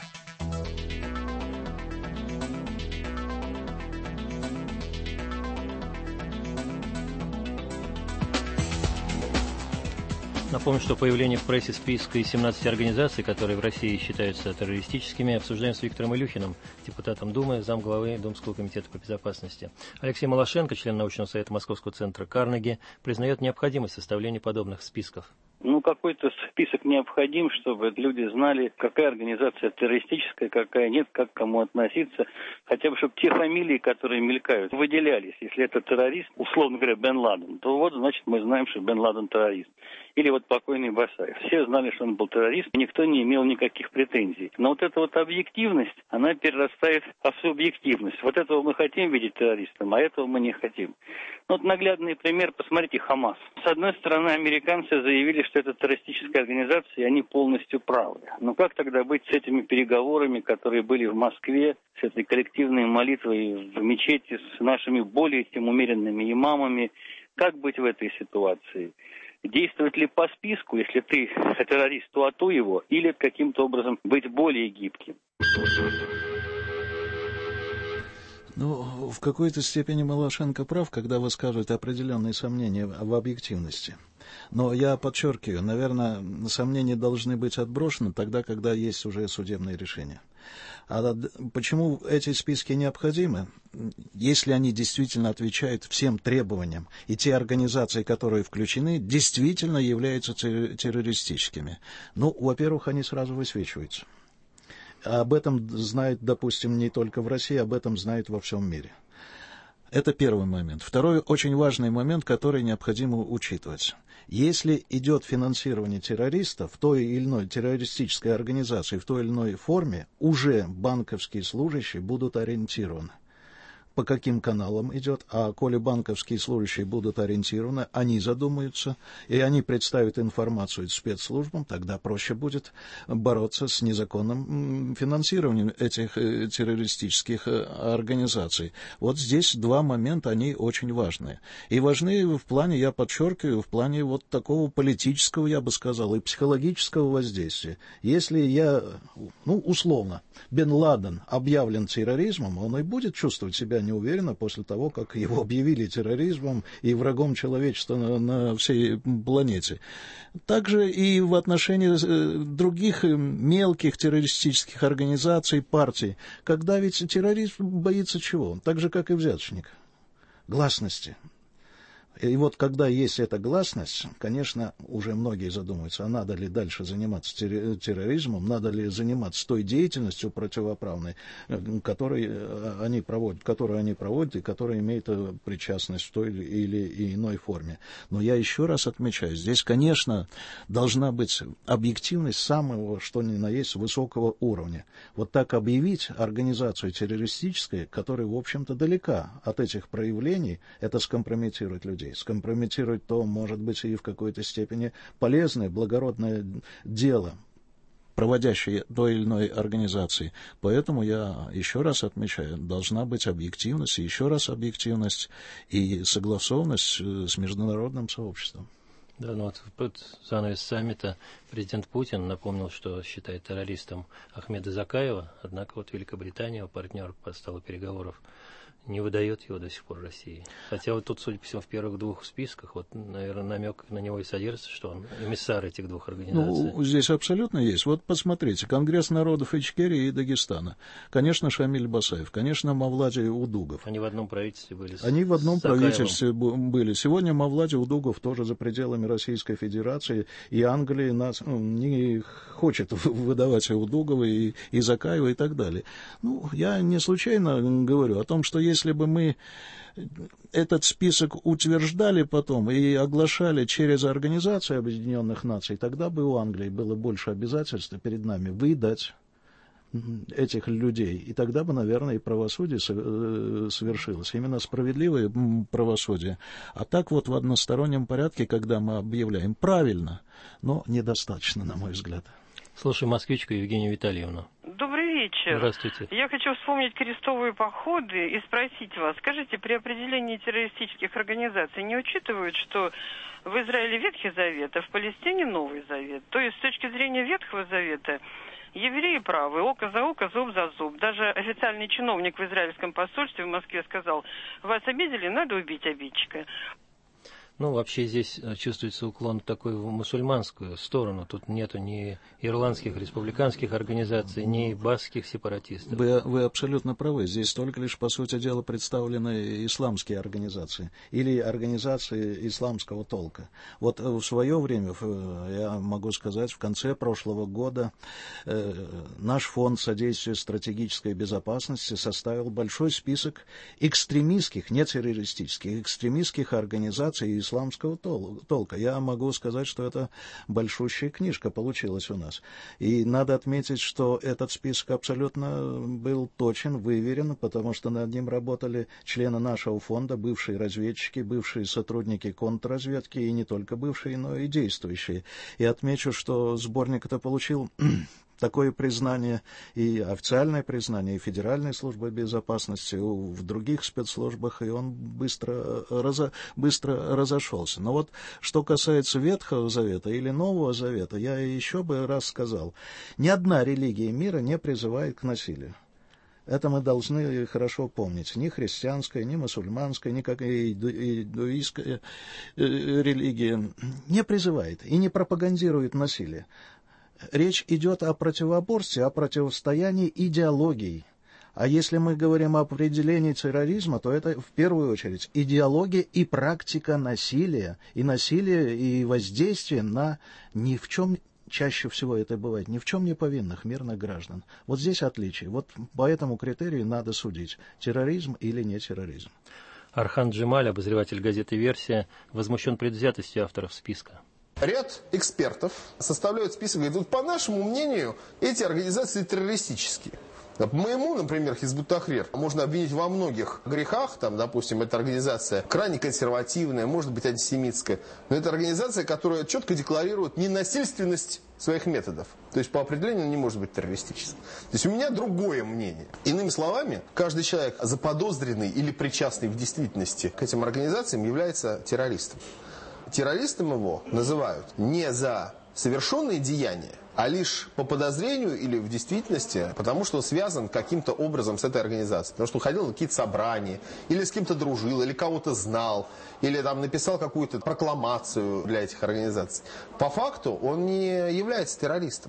Напомню, что появление в прессе списка из семнадцати организаций, которые в России считаются террористическими, обсуждаем с Виктором Илюхиным, депутатом Думы, замглавы Думского комитета по безопасности. Алексей Малашенко, член научного совета Московского центра Карнеги, признает необходимость составления подобных списков. Ну, какой-то список необходим, чтобы люди знали, какая организация террористическая, какая нет, как к кому относиться. Хотя бы, чтобы те фамилии, которые мелькают, выделялись. Если это террорист, условно говоря, Бен Ладен, то вот, значит, мы знаем, что Бен Ладен террорист. Или вот покойный Басаев. Все знали, что он был террорист, и никто не имел никаких претензий. Но вот эта вот объективность, она перерастает в субъективность. Вот этого мы хотим видеть террористом, а этого мы не хотим. Ну, вот наглядный пример, посмотрите, Хамас. С одной стороны, американцы заявили, что это террористическая организация, и они полностью правы. Но как тогда быть с этими переговорами, которые были в Москве, с этой коллективной молитвой в мечети, с нашими более чем умеренными имамами? Как быть в этой ситуации? Действовать ли по списку, если ты террорист, то ату его, или каким-то образом быть более гибким? Ну, в какой-то степени Малашенко прав, когда высказывает определенные сомнения в объективности. Но я подчеркиваю, наверное, сомнения должны быть отброшены тогда, когда есть уже судебное решение. А почему эти списки необходимы? Если они действительно отвечают всем требованиям, и те организации, которые включены, действительно являются террористическими. Ну, во-первых, они сразу высвечиваются. Об этом знают, допустим, не только в России, об этом знают во всем мире. Это первый момент. Второй очень важный момент, который необходимо учитывать. Если идет финансирование террористов в той или иной террористической организации, в той или иной форме, уже банковские служащие будут ориентированы. По каким каналам идет, а коли банковские служащие будут ориентированы, они задумаются, и они представят информацию спецслужбам, тогда проще будет бороться с незаконным финансированием этих террористических организаций. Вот здесь два момента, они очень важные. И важны в плане, я подчеркиваю, в плане вот такого политического, я бы сказал, и психологического воздействия. Если я, ну, условно, Бен Ладен объявлен терроризмом, он и будет чувствовать себя неуверенно после того, как его объявили терроризмом и врагом человечества на, на всей планете. Также и в отношении других мелких террористических организаций, партий, когда ведь террорист боится чего? Так же, как и взяточник. Гласности. И вот когда есть эта гласность, конечно, уже многие задумываются, а надо ли дальше заниматься терроризмом, надо ли заниматься той деятельностью противоправной, которой они проводят, которую они проводят и которая имеет причастность в той или иной форме. Но я еще раз отмечаю, здесь, конечно, должна быть объективность самого, что ни на есть, высокого уровня. Вот так объявить организацию террористической, которая, в общем-то, далека от этих проявлений, это скомпрометирует людей. Скомпрометировать то, может быть, и в какой-то степени полезное, благородное дело, проводящее той или иной организации. Поэтому я еще раз отмечаю, должна быть объективность, и еще раз объективность и согласованность с международным сообществом. Да, ну вот под занавес саммита президент Путин напомнил, что считает террористом Ахмеда Закаева, однако вот Великобритания, его партнер по столу переговоров, не выдает его до сих пор России. Хотя вот тут, судя по всему, в первых двух списках, вот, наверное, намек на него и содержится, что он эмиссар этих двух организаций. Ну, здесь абсолютно есть. Вот посмотрите, Конгресс народов Ичкерии и Дагестана. Конечно, Шамиль Басаев, конечно, Мавлади Удугов. Они в одном правительстве были. Они в одном Закаевым. правительстве были. Сегодня Мавлади Удугов тоже за пределами Российской Федерации, и Англия нас ну, не хочет выдавать Удугова и, и Закаева и так далее. Ну, я не случайно говорю о том, что если бы мы этот список утверждали потом и оглашали через Организацию Объединенных Наций, тогда бы у Англии было больше обязательств перед нами выдать этих людей. И тогда бы, наверное, и правосудие совершилось. Именно справедливое правосудие. А так вот в одностороннем порядке, когда мы объявляем правильно, но недостаточно, на мой взгляд. Слушай, москвичка Евгения Витальевна. Добрый вечер. Здравствуйте. Я хочу вспомнить крестовые походы и спросить вас, скажите, при определении террористических организаций не учитывают, что в Израиле Ветхий Завет, а в Палестине Новый Завет? То есть с точки зрения Ветхого Завета евреи правы, око за око, зуб за зуб. Даже официальный чиновник в израильском посольстве в Москве сказал, вас обидели, надо убить обидчика. Ну, вообще здесь чувствуется уклон такой в мусульманскую сторону. Тут нету ни ирландских республиканских организаций, ни баскских сепаратистов. Вы, вы абсолютно правы. Здесь только лишь, по сути дела, представлены исламские организации или организации исламского толка. Вот в свое время, я могу сказать, в конце прошлого года э, наш фонд содействия стратегической безопасности составил большой список экстремистских, не террористических, экстремистских организаций исламского толка. Я могу сказать, что это большущая книжка получилась у нас. И надо отметить, что этот список абсолютно был точен, выверен, потому что над ним работали члены нашего фонда, бывшие разведчики, бывшие сотрудники контрразведки, и не только бывшие, но и действующие. И отмечу, что сборник это получил такое признание, и официальное признание, и Федеральной службы безопасности, в других спецслужбах, и он быстро, разо, быстро разошелся. Но вот что касается Ветхого Завета или Нового Завета, я еще бы раз сказал, ни одна религия мира не призывает к насилию. Это мы должны хорошо помнить. Ни христианская, ни мусульманская, ни какая индуистская религия не призывает и не пропагандирует насилие. речь идет о противоборстве, о противостоянии идеологий. А если мы говорим о определении терроризма, то это в первую очередь идеология и практика насилия, и насилие, и воздействие на ни в чем, чаще всего это бывает, ни в чем не повинных мирных граждан. Вот здесь отличие. Вот по этому критерию надо судить, терроризм или не терроризм. Архан Джемаль, обозреватель газеты «Версия», возмущен предвзятостью авторов списка. Ряд экспертов составляют список и говорят, по нашему мнению, эти организации террористические. По моему, например, Хизбут Тахрир можно обвинить во многих грехах, там, допустим, эта организация крайне консервативная, может быть, антисемитская, но это организация, которая четко декларирует ненасильственность своих методов. То есть, по определению, не может быть террористической. То есть, у меня другое мнение. Иными словами, каждый человек, заподозренный или причастный в действительности к этим организациям, является террористом. Террористом его называют не за совершенные деяния, а лишь по подозрению или в действительности, потому что он связан каким-то образом с этой организацией. Потому что он ходил на какие-то собрания, или с кем-то дружил, или кого-то знал, или там написал какую-то прокламацию для этих организаций. По факту он не является террористом.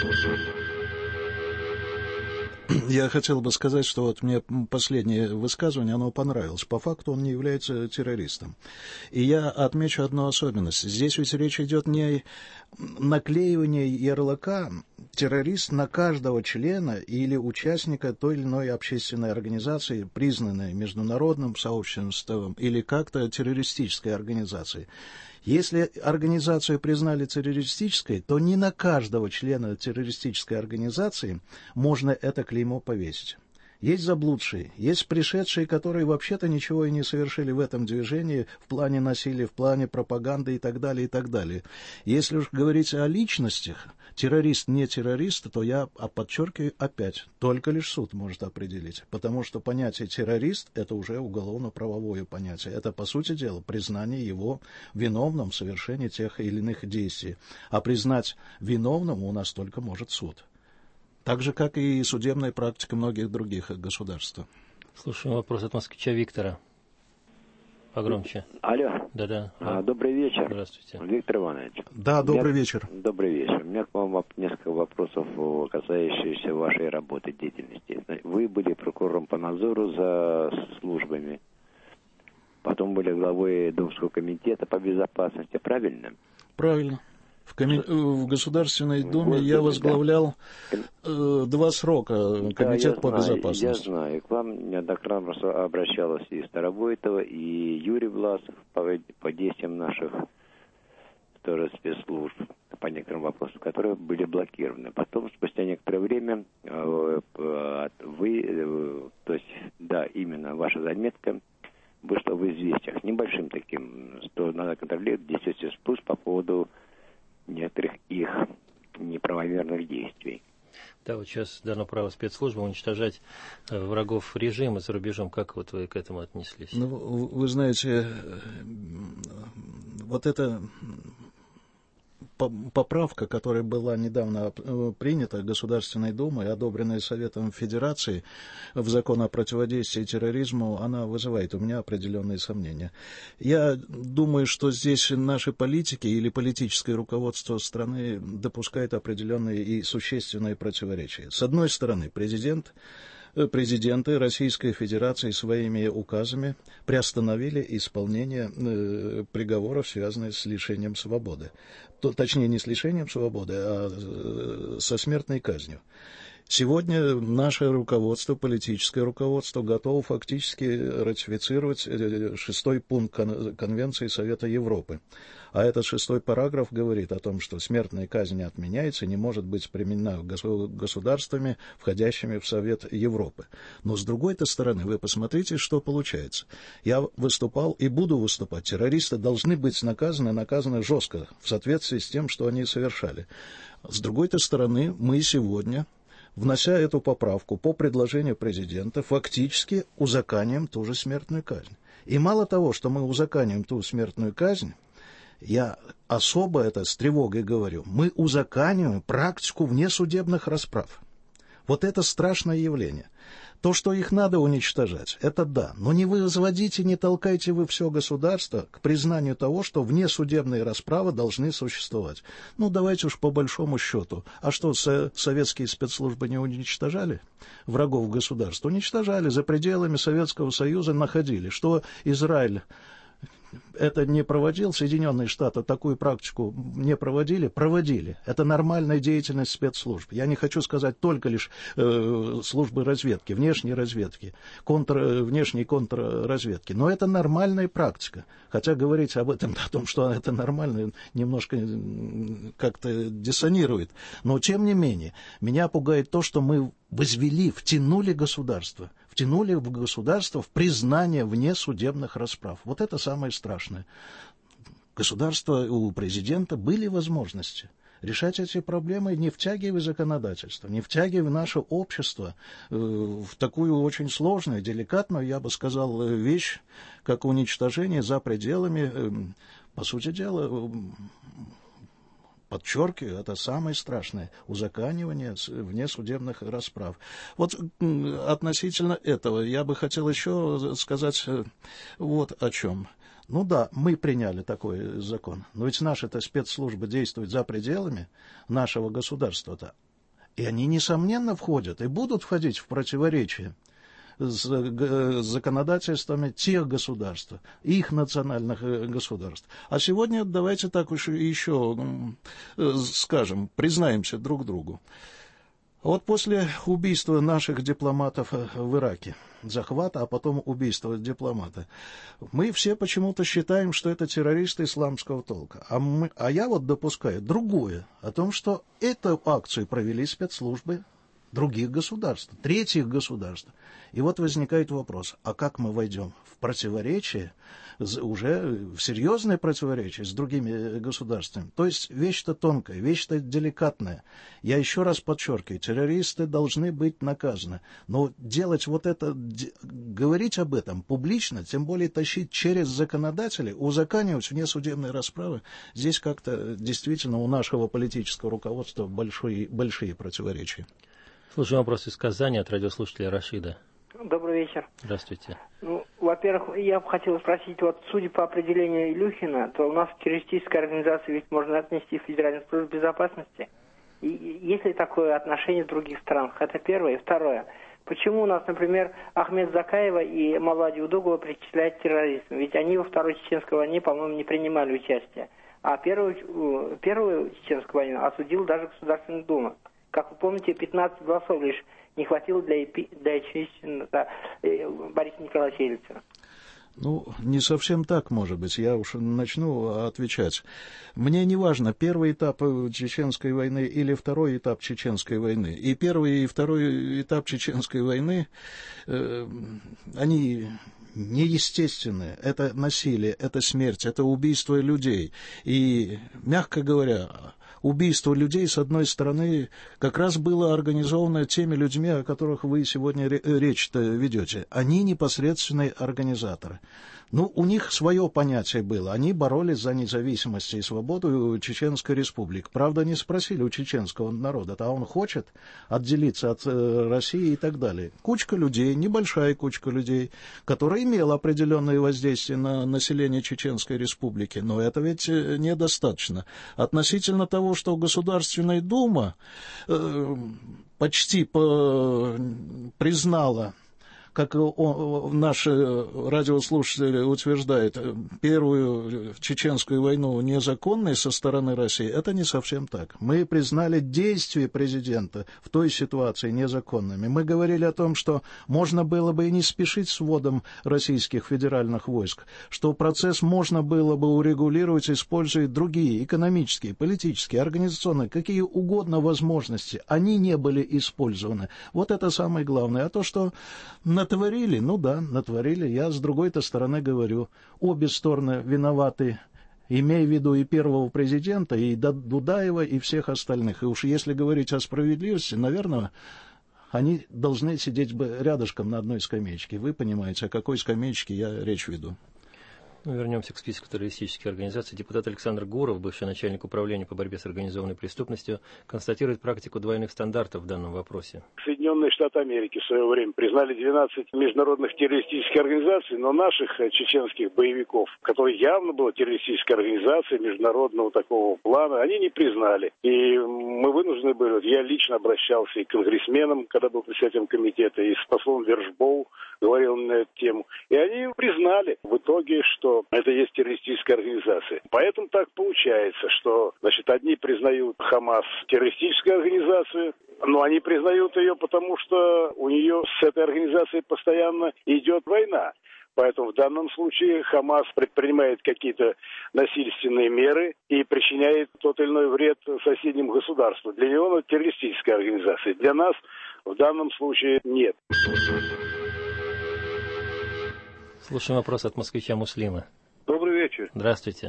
Я хотел бы сказать, что вот мне последнее высказывание, оно понравилось. По факту он не является террористом. И я отмечу одну особенность. Здесь ведь речь идет не о наклеивании ярлыка террорист на каждого члена или участника той или иной общественной организации, признанной международным сообществом или как-то террористической организацией. Если организацию признали террористической, то не на каждого члена террористической организации можно это клеймо повесить. Есть заблудшие, есть пришедшие, которые вообще-то ничего и не совершили в этом движении в плане насилия, в плане пропаганды и так далее, и так далее. Если уж говорить о личностях, террорист, не террорист, то я подчеркиваю опять, только лишь суд может определить. Потому что понятие террорист – это уже уголовно-правовое понятие. Это, по сути дела, признание его виновным в совершении тех или иных действий. А признать виновным у нас только может суд. Так же, как и судебная практика многих других государств. Слушаем вопрос от москвича Виктора. Погромче. Алло. Да-да. А, добрый вечер. Здравствуйте. Виктор Иванович. Да, добрый меня... вечер. Добрый вечер. У меня к вам несколько вопросов, касающихся вашей работы, деятельности. Вы были прокурором по надзору за службами. Потом были главой Думского комитета по безопасности. Правильно? Правильно. В, коми... в Государственной Думе я возглавлял да. э, два срока комитет да, по знаю, безопасности. Я знаю. К вам неоднократно обращалась и Старобойтова, и Юрий Власов по, по действиям наших тоже спецслужб по некоторым вопросам, которые были блокированы. Потом, спустя некоторое время, э, э, вы, э, то есть, да, именно ваша заметка вышла в известиях небольшим таким, что надо контролировать действия спуск по поводу некоторых их неправомерных действий. Да, вот сейчас дано право спецслужбам уничтожать э, врагов режима за рубежом. Как вот вы к этому отнеслись? Ну, вы знаете, вот это поправка, которая была недавно принята Государственной Думой, одобренная Советом Федерации в закон о противодействии терроризму, она вызывает у меня определенные сомнения. Я думаю, что здесь наши политики или политическое руководство страны допускает определенные и существенные противоречия. С одной стороны, президент Президенты Российской Федерации своими указами приостановили исполнение э, приговоров, связанных с лишением свободы. То, точнее, не с лишением свободы, а э, со смертной казнью. Сегодня наше руководство, политическое руководство, готово фактически ратифицировать шестой пункт Конвенции Совета Европы. А этот шестой параграф говорит о том, что смертная казнь не отменяется, не может быть применена государствами, входящими в Совет Европы. Но с другой-то стороны, вы посмотрите, что получается. Я выступал и буду выступать. Террористы должны быть наказаны, наказаны жестко, в соответствии с тем, что они совершали. С другой-то стороны, мы сегодня, внося эту поправку по предложению президента, фактически узаконим ту же смертную казнь. И мало того, что мы узаконим ту смертную казнь, я особо это с тревогой говорю, мы узаконим практику внесудебных расправ. Вот это страшное явление. То, что их надо уничтожать, это да. Но не вы возводите, не толкайте вы все государство к признанию того, что внесудебные расправы должны существовать. Ну, давайте уж по большому счету. А что, со- советские спецслужбы не уничтожали врагов государства? Уничтожали, за пределами Советского Союза находили. Что Израиль это не проводил, Соединенные Штаты такую практику не проводили, проводили. Это нормальная деятельность спецслужб. Я не хочу сказать только лишь э, службы разведки, внешней разведки, контр, внешней контрразведки. Но это нормальная практика. Хотя говорить об этом, о том, что это нормально, немножко как-то диссонирует. Но тем не менее, меня пугает то, что мы возвели, втянули государство, втянули в государство в признание внесудебных расправ. Вот это самое страшное. Государство, у президента были возможности решать эти проблемы, не втягивая законодательство, не втягивая наше общество э, в такую очень сложную, деликатную, я бы сказал, вещь, как уничтожение за пределами, э, по сути дела, э, подчеркиваю, это самое страшное, узаконивание внесудебных расправ. Вот относительно этого я бы хотел еще сказать вот о чем. Ну да, мы приняли такой закон, но ведь наши-то спецслужбы действуют за пределами нашего государства-то. И они, несомненно, входят и будут входить в противоречие с законодательствами тех государств, их национальных государств. А сегодня давайте так уж еще скажем, признаемся друг другу. Вот после убийства наших дипломатов в Ираке, захвата, а потом убийства дипломата, мы все почему-то считаем, что это террористы исламского толка. А, мы, а я вот допускаю другое, о том, что эту акцию провели спецслужбы других государств, третьих государств. И вот возникает вопрос, а как мы войдем в противоречие, уже в серьезное противоречие с другими государствами? То есть вещь-то тонкая, вещь-то деликатная. Я еще раз подчеркиваю, террористы должны быть наказаны. Но делать вот это, говорить об этом публично, тем более тащить через законодателей, узаконивать внесудебные расправы, здесь как-то действительно у нашего политического руководства большие, большие противоречия. Слушаем вопрос из Казани от радиослушателя Рашида. Добрый вечер. Здравствуйте. Ну, во-первых, я бы хотел спросить, вот судя по определению Илюхина, то у нас террористическая организация ведь можно отнести в Федеральную службу безопасности. И есть ли такое отношение в других странах? Это первое. И второе. Почему у нас, например, Ахмед Закаева и Мавлади Удугова причисляют к терроризму? Ведь они во Второй Чеченской войне, по-моему, не принимали участие. А первую, первую Чеченскую войну осудил даже Государственная Дума. Как вы помните, пятнадцать голосов лишь не хватило для, для да, Бориса Николаевича Ельцина. Ну, не совсем так, может быть. Я уж начну отвечать. Мне не важно, первый этап Чеченской войны или второй этап Чеченской войны. И первый, и второй этап Чеченской войны, э, они неестественные. Это насилие, это смерть, это убийство людей. И, мягко говоря, убийство людей, с одной стороны, как раз было организовано теми людьми, о которых вы сегодня речь-то ведете. Они непосредственные организаторы. Ну, у них свое понятие было. Они боролись за независимость и свободу Чеченской Республики. Правда, не спросили у чеченского народа, а он хочет отделиться от России и так далее. Кучка людей, небольшая кучка людей, которая имела определенное воздействие на население Чеченской Республики. Но это ведь недостаточно. Относительно того, что Государственная Дума э, почти по, признала, как он, наши радиослушатели утверждают, первую чеченскую войну незаконной со стороны России, это не совсем так. Мы признали действия президента в той ситуации незаконными. Мы говорили о том, что можно было бы и не спешить с вводом российских федеральных войск, что процесс можно было бы урегулировать, используя другие экономические, политические, организационные, какие угодно возможности. Они не были использованы. Вот это самое главное. А то, что на Натворили, ну да, натворили. Я с другой-то стороны говорю, обе стороны виноваты, имея в виду и первого президента, и Дудаева, и всех остальных. И уж если говорить о справедливости, наверное, они должны сидеть бы рядышком на одной скамеечке. Вы понимаете, о какой скамеечке я речь веду. Ну, вернемся к списку террористических организаций. Депутат Александр Гуров, бывший начальник управления по борьбе с организованной преступностью, констатирует практику двойных стандартов в данном вопросе. Соединенные Штаты Америки в свое время признали двенадцать международных террористических организаций, но наших чеченских боевиков, которые явно была террористическая организация международного такого плана, они не признали. И мы вынуждены были, вот я лично обращался и к конгрессменам, когда был председателем комитета, и с послом Вершбоу говорил на эту тему. И они признали в итоге, что это есть террористическая организация. Поэтому так получается, что, значит, одни признают Хамас террористической организацией, но они признают ее, потому что у нее с этой организацией постоянно идет война. Поэтому в данном случае Хамас предпринимает какие-то насильственные меры и причиняет тот или иной вред соседним государствам. Для него это террористическая организация. Для нас в данном случае нет. Слушаем вопрос от москвича Муслима. Добрый вечер. Здравствуйте.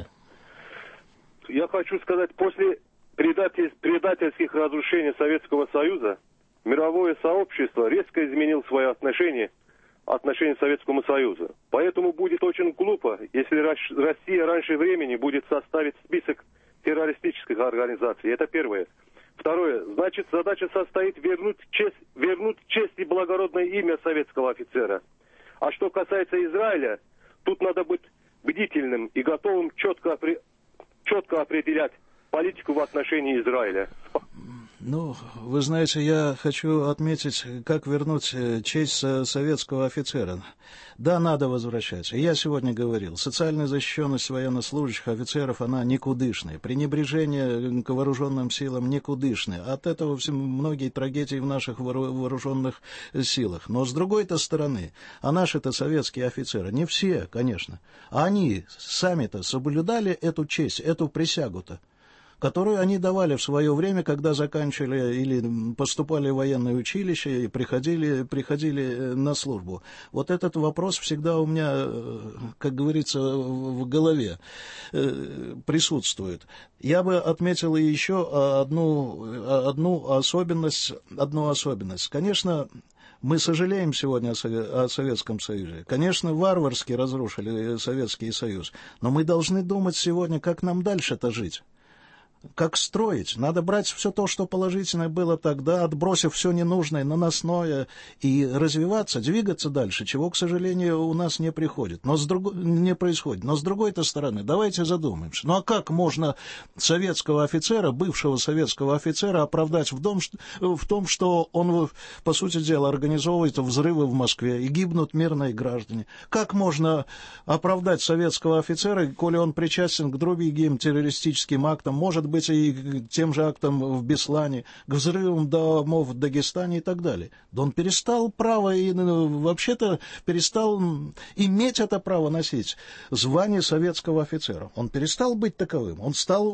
Я хочу сказать, после предатель, предательских разрушений Советского Союза мировое сообщество резко изменило свое отношение, отношение к Советскому Союзу. Поэтому будет очень глупо, если Россия раньше времени будет составить список террористических организаций. Это первое. Второе. Значит, задача состоит вернуть честь, вернуть честь и благородное имя советского офицера. А что касается Израиля, тут надо быть бдительным и готовым четко, четко определять политику в отношении Израиля. Ну, вы знаете, я хочу отметить, как вернуть честь советского офицера. Да, надо возвращать. Я сегодня говорил, социальная защищенность военнослужащих офицеров, она никудышная. Пренебрежение к вооруженным силам никудышное. От этого все, многие трагедии в наших вооруженных силах. Но с другой-то стороны, а наши-то советские офицеры, не все, конечно, а они сами-то соблюдали эту честь, эту присягу-то, которую они давали в свое время, когда заканчивали или поступали в военное училище и приходили, приходили на службу. Вот этот вопрос всегда у меня, как говорится, в голове присутствует. Я бы отметил еще одну, одну особенность, одну особенность. Конечно, мы сожалеем сегодня о Советском Союзе. Конечно, варварски разрушили Советский Союз. Но мы должны думать сегодня, как нам дальше-то жить. Как строить? Надо брать все то, что положительное было тогда, отбросив все ненужное, наносное, и развиваться, двигаться дальше, чего, к сожалению, у нас не приходит, но с друг... не происходит. Но с другой-то стороны, давайте задумаемся. Ну а как можно советского офицера, бывшего советского офицера, оправдать в том, в том, что он, по сути дела, организовывает взрывы в Москве, и гибнут мирные граждане? Как можно оправдать советского офицера, коли он причастен к другим террористическим актам, может быть, и тем же актам в Беслане, к взрывам домов в Дагестане и так далее. Да он перестал право и вообще-то перестал иметь это право носить звание советского офицера. Он перестал быть таковым. Он стал,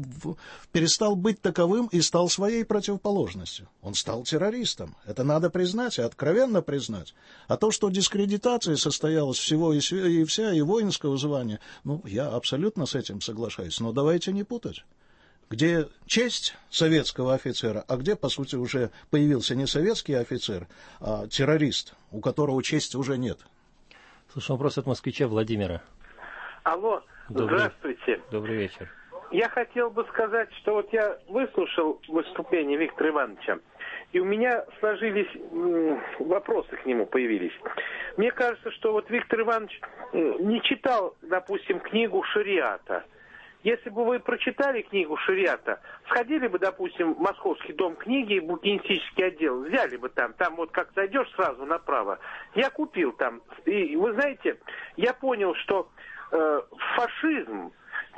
перестал быть таковым и стал своей противоположностью. Он стал террористом. Это надо признать и откровенно признать. А то, что дискредитация состоялась всего и вся, и воинского звания, ну, я абсолютно с этим соглашаюсь. Но давайте не путать. Где честь советского офицера, а где, по сути, уже появился не советский офицер, а террорист, у которого чести уже нет. Слушай, вопрос от москвича Владимира. Алло, Добрый... здравствуйте. Добрый вечер. Я хотел бы сказать, что вот я выслушал выступление Виктора Ивановича, и у меня сложились вопросы к нему появились. Мне кажется, что вот Виктор Иванович не читал, допустим, книгу «Шариата». Если бы вы прочитали книгу «Шариата», сходили бы, допустим, в Московский дом книги, букинистический отдел, взяли бы там, там вот как зайдешь сразу направо. Я купил там. И вы знаете, я понял, что э, фашизм,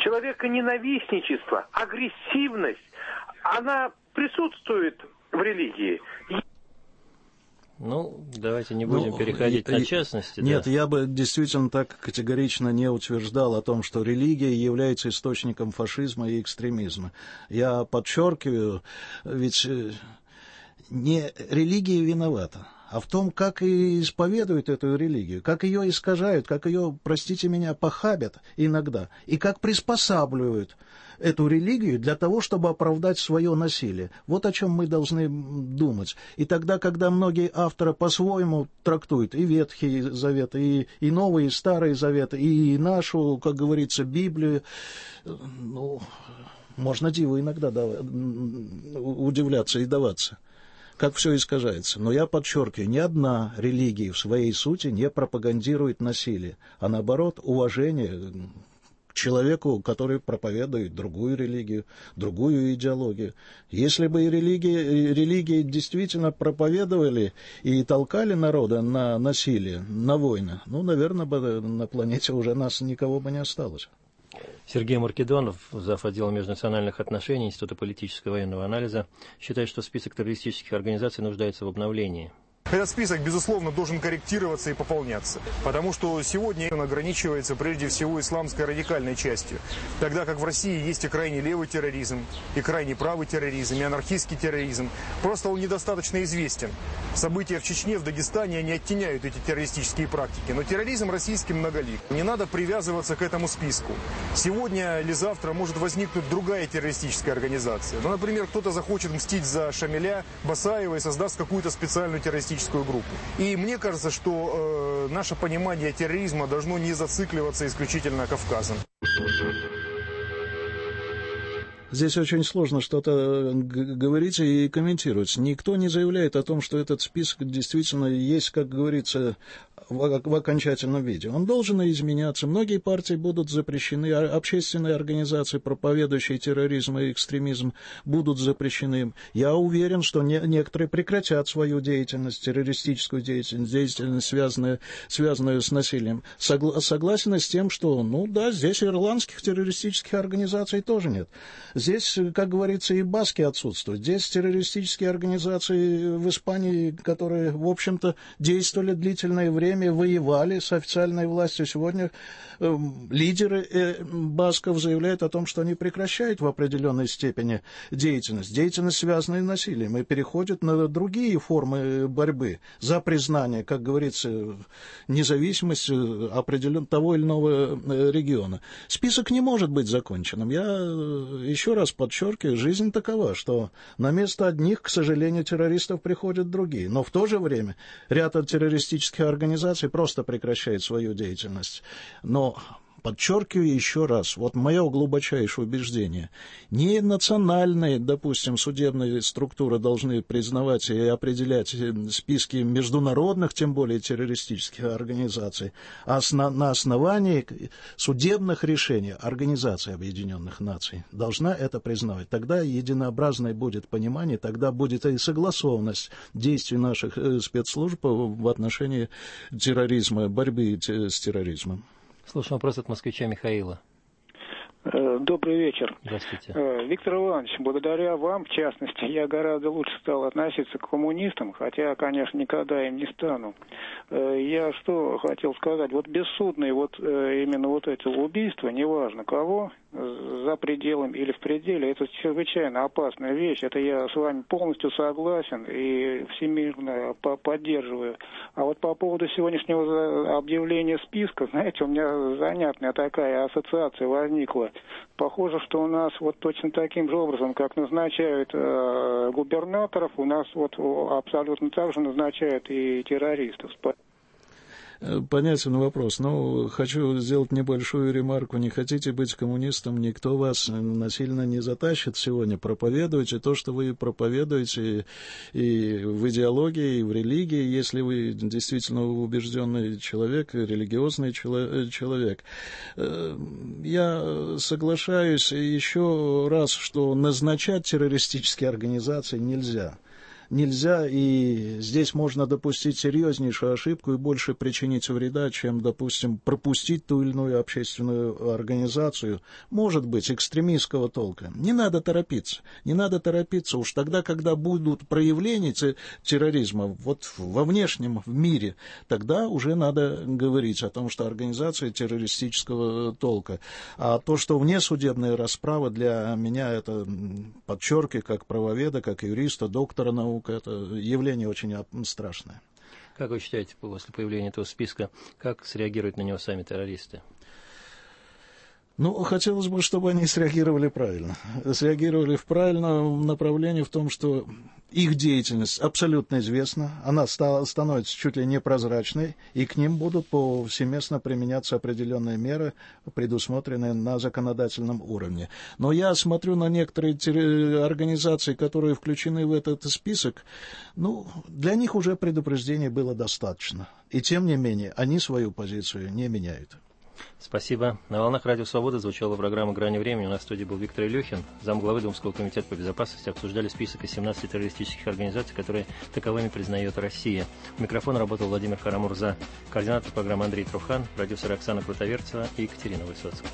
человеконенавистничество, агрессивность, она присутствует в религии. Ну, давайте не будем ну, переходить и, на частности. Нет, да. Я бы действительно так категорично не утверждал о том, что религия является источником фашизма и экстремизма. Я подчеркиваю, ведь не религия виновата, а в том, как и исповедуют эту религию, как ее искажают, как ее, простите меня, похабят иногда, и как приспосабливают эту религию для того, чтобы оправдать свое насилие. Вот о чем мы должны думать. И тогда, когда многие авторы по-своему трактуют и Ветхий Завет, и, и Новый, и Старый Завет, и нашу, как говорится, Библию, ну, можно диву иногда да, удивляться и даваться, как все искажается. Но я подчеркиваю, ни одна религия в своей сути не пропагандирует насилие, а наоборот, уважение к человеку, который проповедует другую религию, другую идеологию. Если бы и религии, религии действительно проповедовали и толкали народа на насилие, на войны, ну, наверное, бы на планете уже нас никого бы не осталось. Сергей Маркедонов, зав. Отдела межнациональных отношений Института политического и военного анализа, считает, что список террористических организаций нуждается в обновлении. Этот список, безусловно, должен корректироваться и пополняться, потому что сегодня он ограничивается прежде всего исламской радикальной частью, тогда как в России есть и крайне левый терроризм, и крайне правый терроризм, и анархистский терроризм. Просто он недостаточно известен. События в Чечне, в Дагестане, они оттеняют эти террористические практики, но терроризм российский многолик. Не надо привязываться к этому списку. Сегодня или завтра может возникнуть другая террористическая организация. Ну, например, кто-то захочет мстить за Шамиля, Басаева и создаст какую-то специальную террористическую группу. И мне кажется, что э, наше понимание терроризма должно не зацикливаться исключительно Кавказом. Здесь очень сложно что-то говорить и комментировать. Никто не заявляет о том, что этот список действительно есть, как говорится, в, в окончательном виде. Он должен изменяться. Многие партии будут запрещены, общественные организации, проповедующие терроризм и экстремизм, будут запрещены. Я уверен, что не, некоторые прекратят свою деятельность, террористическую деятельность, деятельность, связанную, связанную с насилием. Согла- согласен с тем, что, ну да, здесь ирландских террористических организаций тоже нет. Здесь, как говорится, и баски отсутствуют. Здесь террористические организации в Испании, которые, в общем-то, действовали длительное время, воевали с официальной властью. Сегодня э, лидеры э, басков заявляют о том, что они прекращают в определенной степени деятельность. Деятельность, связанная с насилием, и переходят на другие формы борьбы за признание, как говорится, независимости определен... того или иного региона. Список не может быть законченным. Я еще раз подчеркиваю, жизнь такова, что на место одних, к сожалению, террористов приходят другие. Но в то же время ряд террористических организаций просто прекращает свою деятельность. Но подчеркиваю еще раз, вот мое глубочайшее убеждение, не национальные, допустим, судебные структуры должны признавать и определять списки международных, тем более террористических организаций, а на основании судебных решений Организации Объединенных Наций должна это признавать. Тогда единообразное будет понимание, тогда будет и согласованность действий наших спецслужб в отношении терроризма, борьбы с терроризмом. Слушаем вопрос от москвича Михаила. Добрый вечер. Здравствуйте. Виктор Иванович, благодаря вам, в частности, я гораздо лучше стал относиться к коммунистам, хотя, конечно, никогда им не стану. Я что хотел сказать, вот бессудные вот именно вот эти убийства, неважно кого, за пределами или в пределе, это чрезвычайно опасная вещь. Это я с вами полностью согласен и всемирно поддерживаю. А вот по поводу сегодняшнего объявления списка, знаете, у меня занятная такая ассоциация возникла. Похоже, что у нас вот точно таким же образом, как назначают э, губернаторов, у нас вот абсолютно так же назначают и террористов. Понятен вопрос, но хочу сделать небольшую ремарку. Не хотите быть коммунистом, никто вас насильно не затащит сегодня. Проповедуйте то, что вы проповедуете и в идеологии, и в религии, если вы действительно убежденный человек, религиозный человек. Я соглашаюсь еще раз, что назначать террористические организации нельзя. Нельзя, и здесь можно допустить серьезнейшую ошибку и больше причинить вреда, чем, допустим, пропустить ту или иную общественную организацию, может быть, экстремистского толка. Не надо торопиться, не надо торопиться. Уж тогда, когда будут проявления терроризма вот во внешнем мире, тогда уже надо говорить о том, что организация террористического толка. А то, что внесудебная расправа, для меня это, подчеркиваю, как правоведа, как юриста, доктора наук, это явление очень страшное. Как вы считаете, после появления этого списка, как среагируют на него сами террористы? Ну, хотелось бы, чтобы они среагировали правильно. Среагировали в правильном направлении, в том, что их деятельность абсолютно известна, она ста- становится чуть ли не прозрачной, и к ним будут повсеместно применяться определенные меры, предусмотренные на законодательном уровне. Но я смотрю на некоторые те- организации, которые включены в этот список, ну, для них уже предупреждений было достаточно. И тем не менее, они свою позицию не меняют. Спасибо. На волнах Радио Свобода звучала программа «Грани времени». У нас в студии был Виктор Илюхин, замглавы Думского комитета по безопасности. Обсуждали список из семнадцати террористических организаций, которые таковыми признает Россия. У микрофона работал Владимир Карамурза, координатор программы Андрей Трухан, продюсеры Оксана Крутоверцева и Екатерина Высоцкая.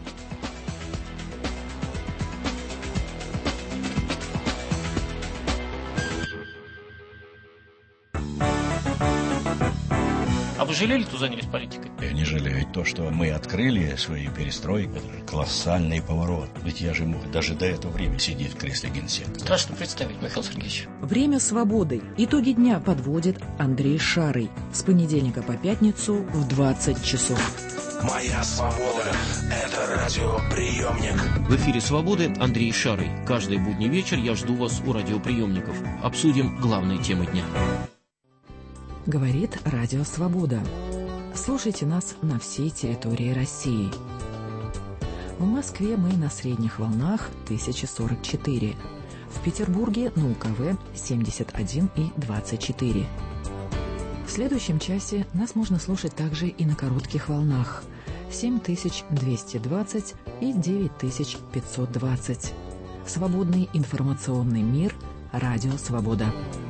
А вы жалели, что занялись политикой? Я не жалею. То, что мы открыли свою перестройку, это же колоссальный поворот. Ведь я же мог даже до этого времени сидеть в кресле генсека. Страшно представить, Михаил Сергеевич. Время свободы. Итоги дня подводит Андрей Шарый. С понедельника по пятницу в двадцать часов. Моя свобода – это радиоприемник. В эфире «Свободы» Андрей Шарый. Каждый будний вечер я жду вас у радиоприемников. Обсудим главные темы дня. Говорит Радио Свобода. Слушайте нас на всей территории России. В Москве мы на средних волнах тысяча сорок четыре. В Петербурге на УКВ семьдесят один и двадцать четыре. В следующем часе нас можно слушать также и на коротких волнах семь тысяч двести двадцать и девять тысяч пятьсот двадцать. Свободный информационный мир. Радио Свобода.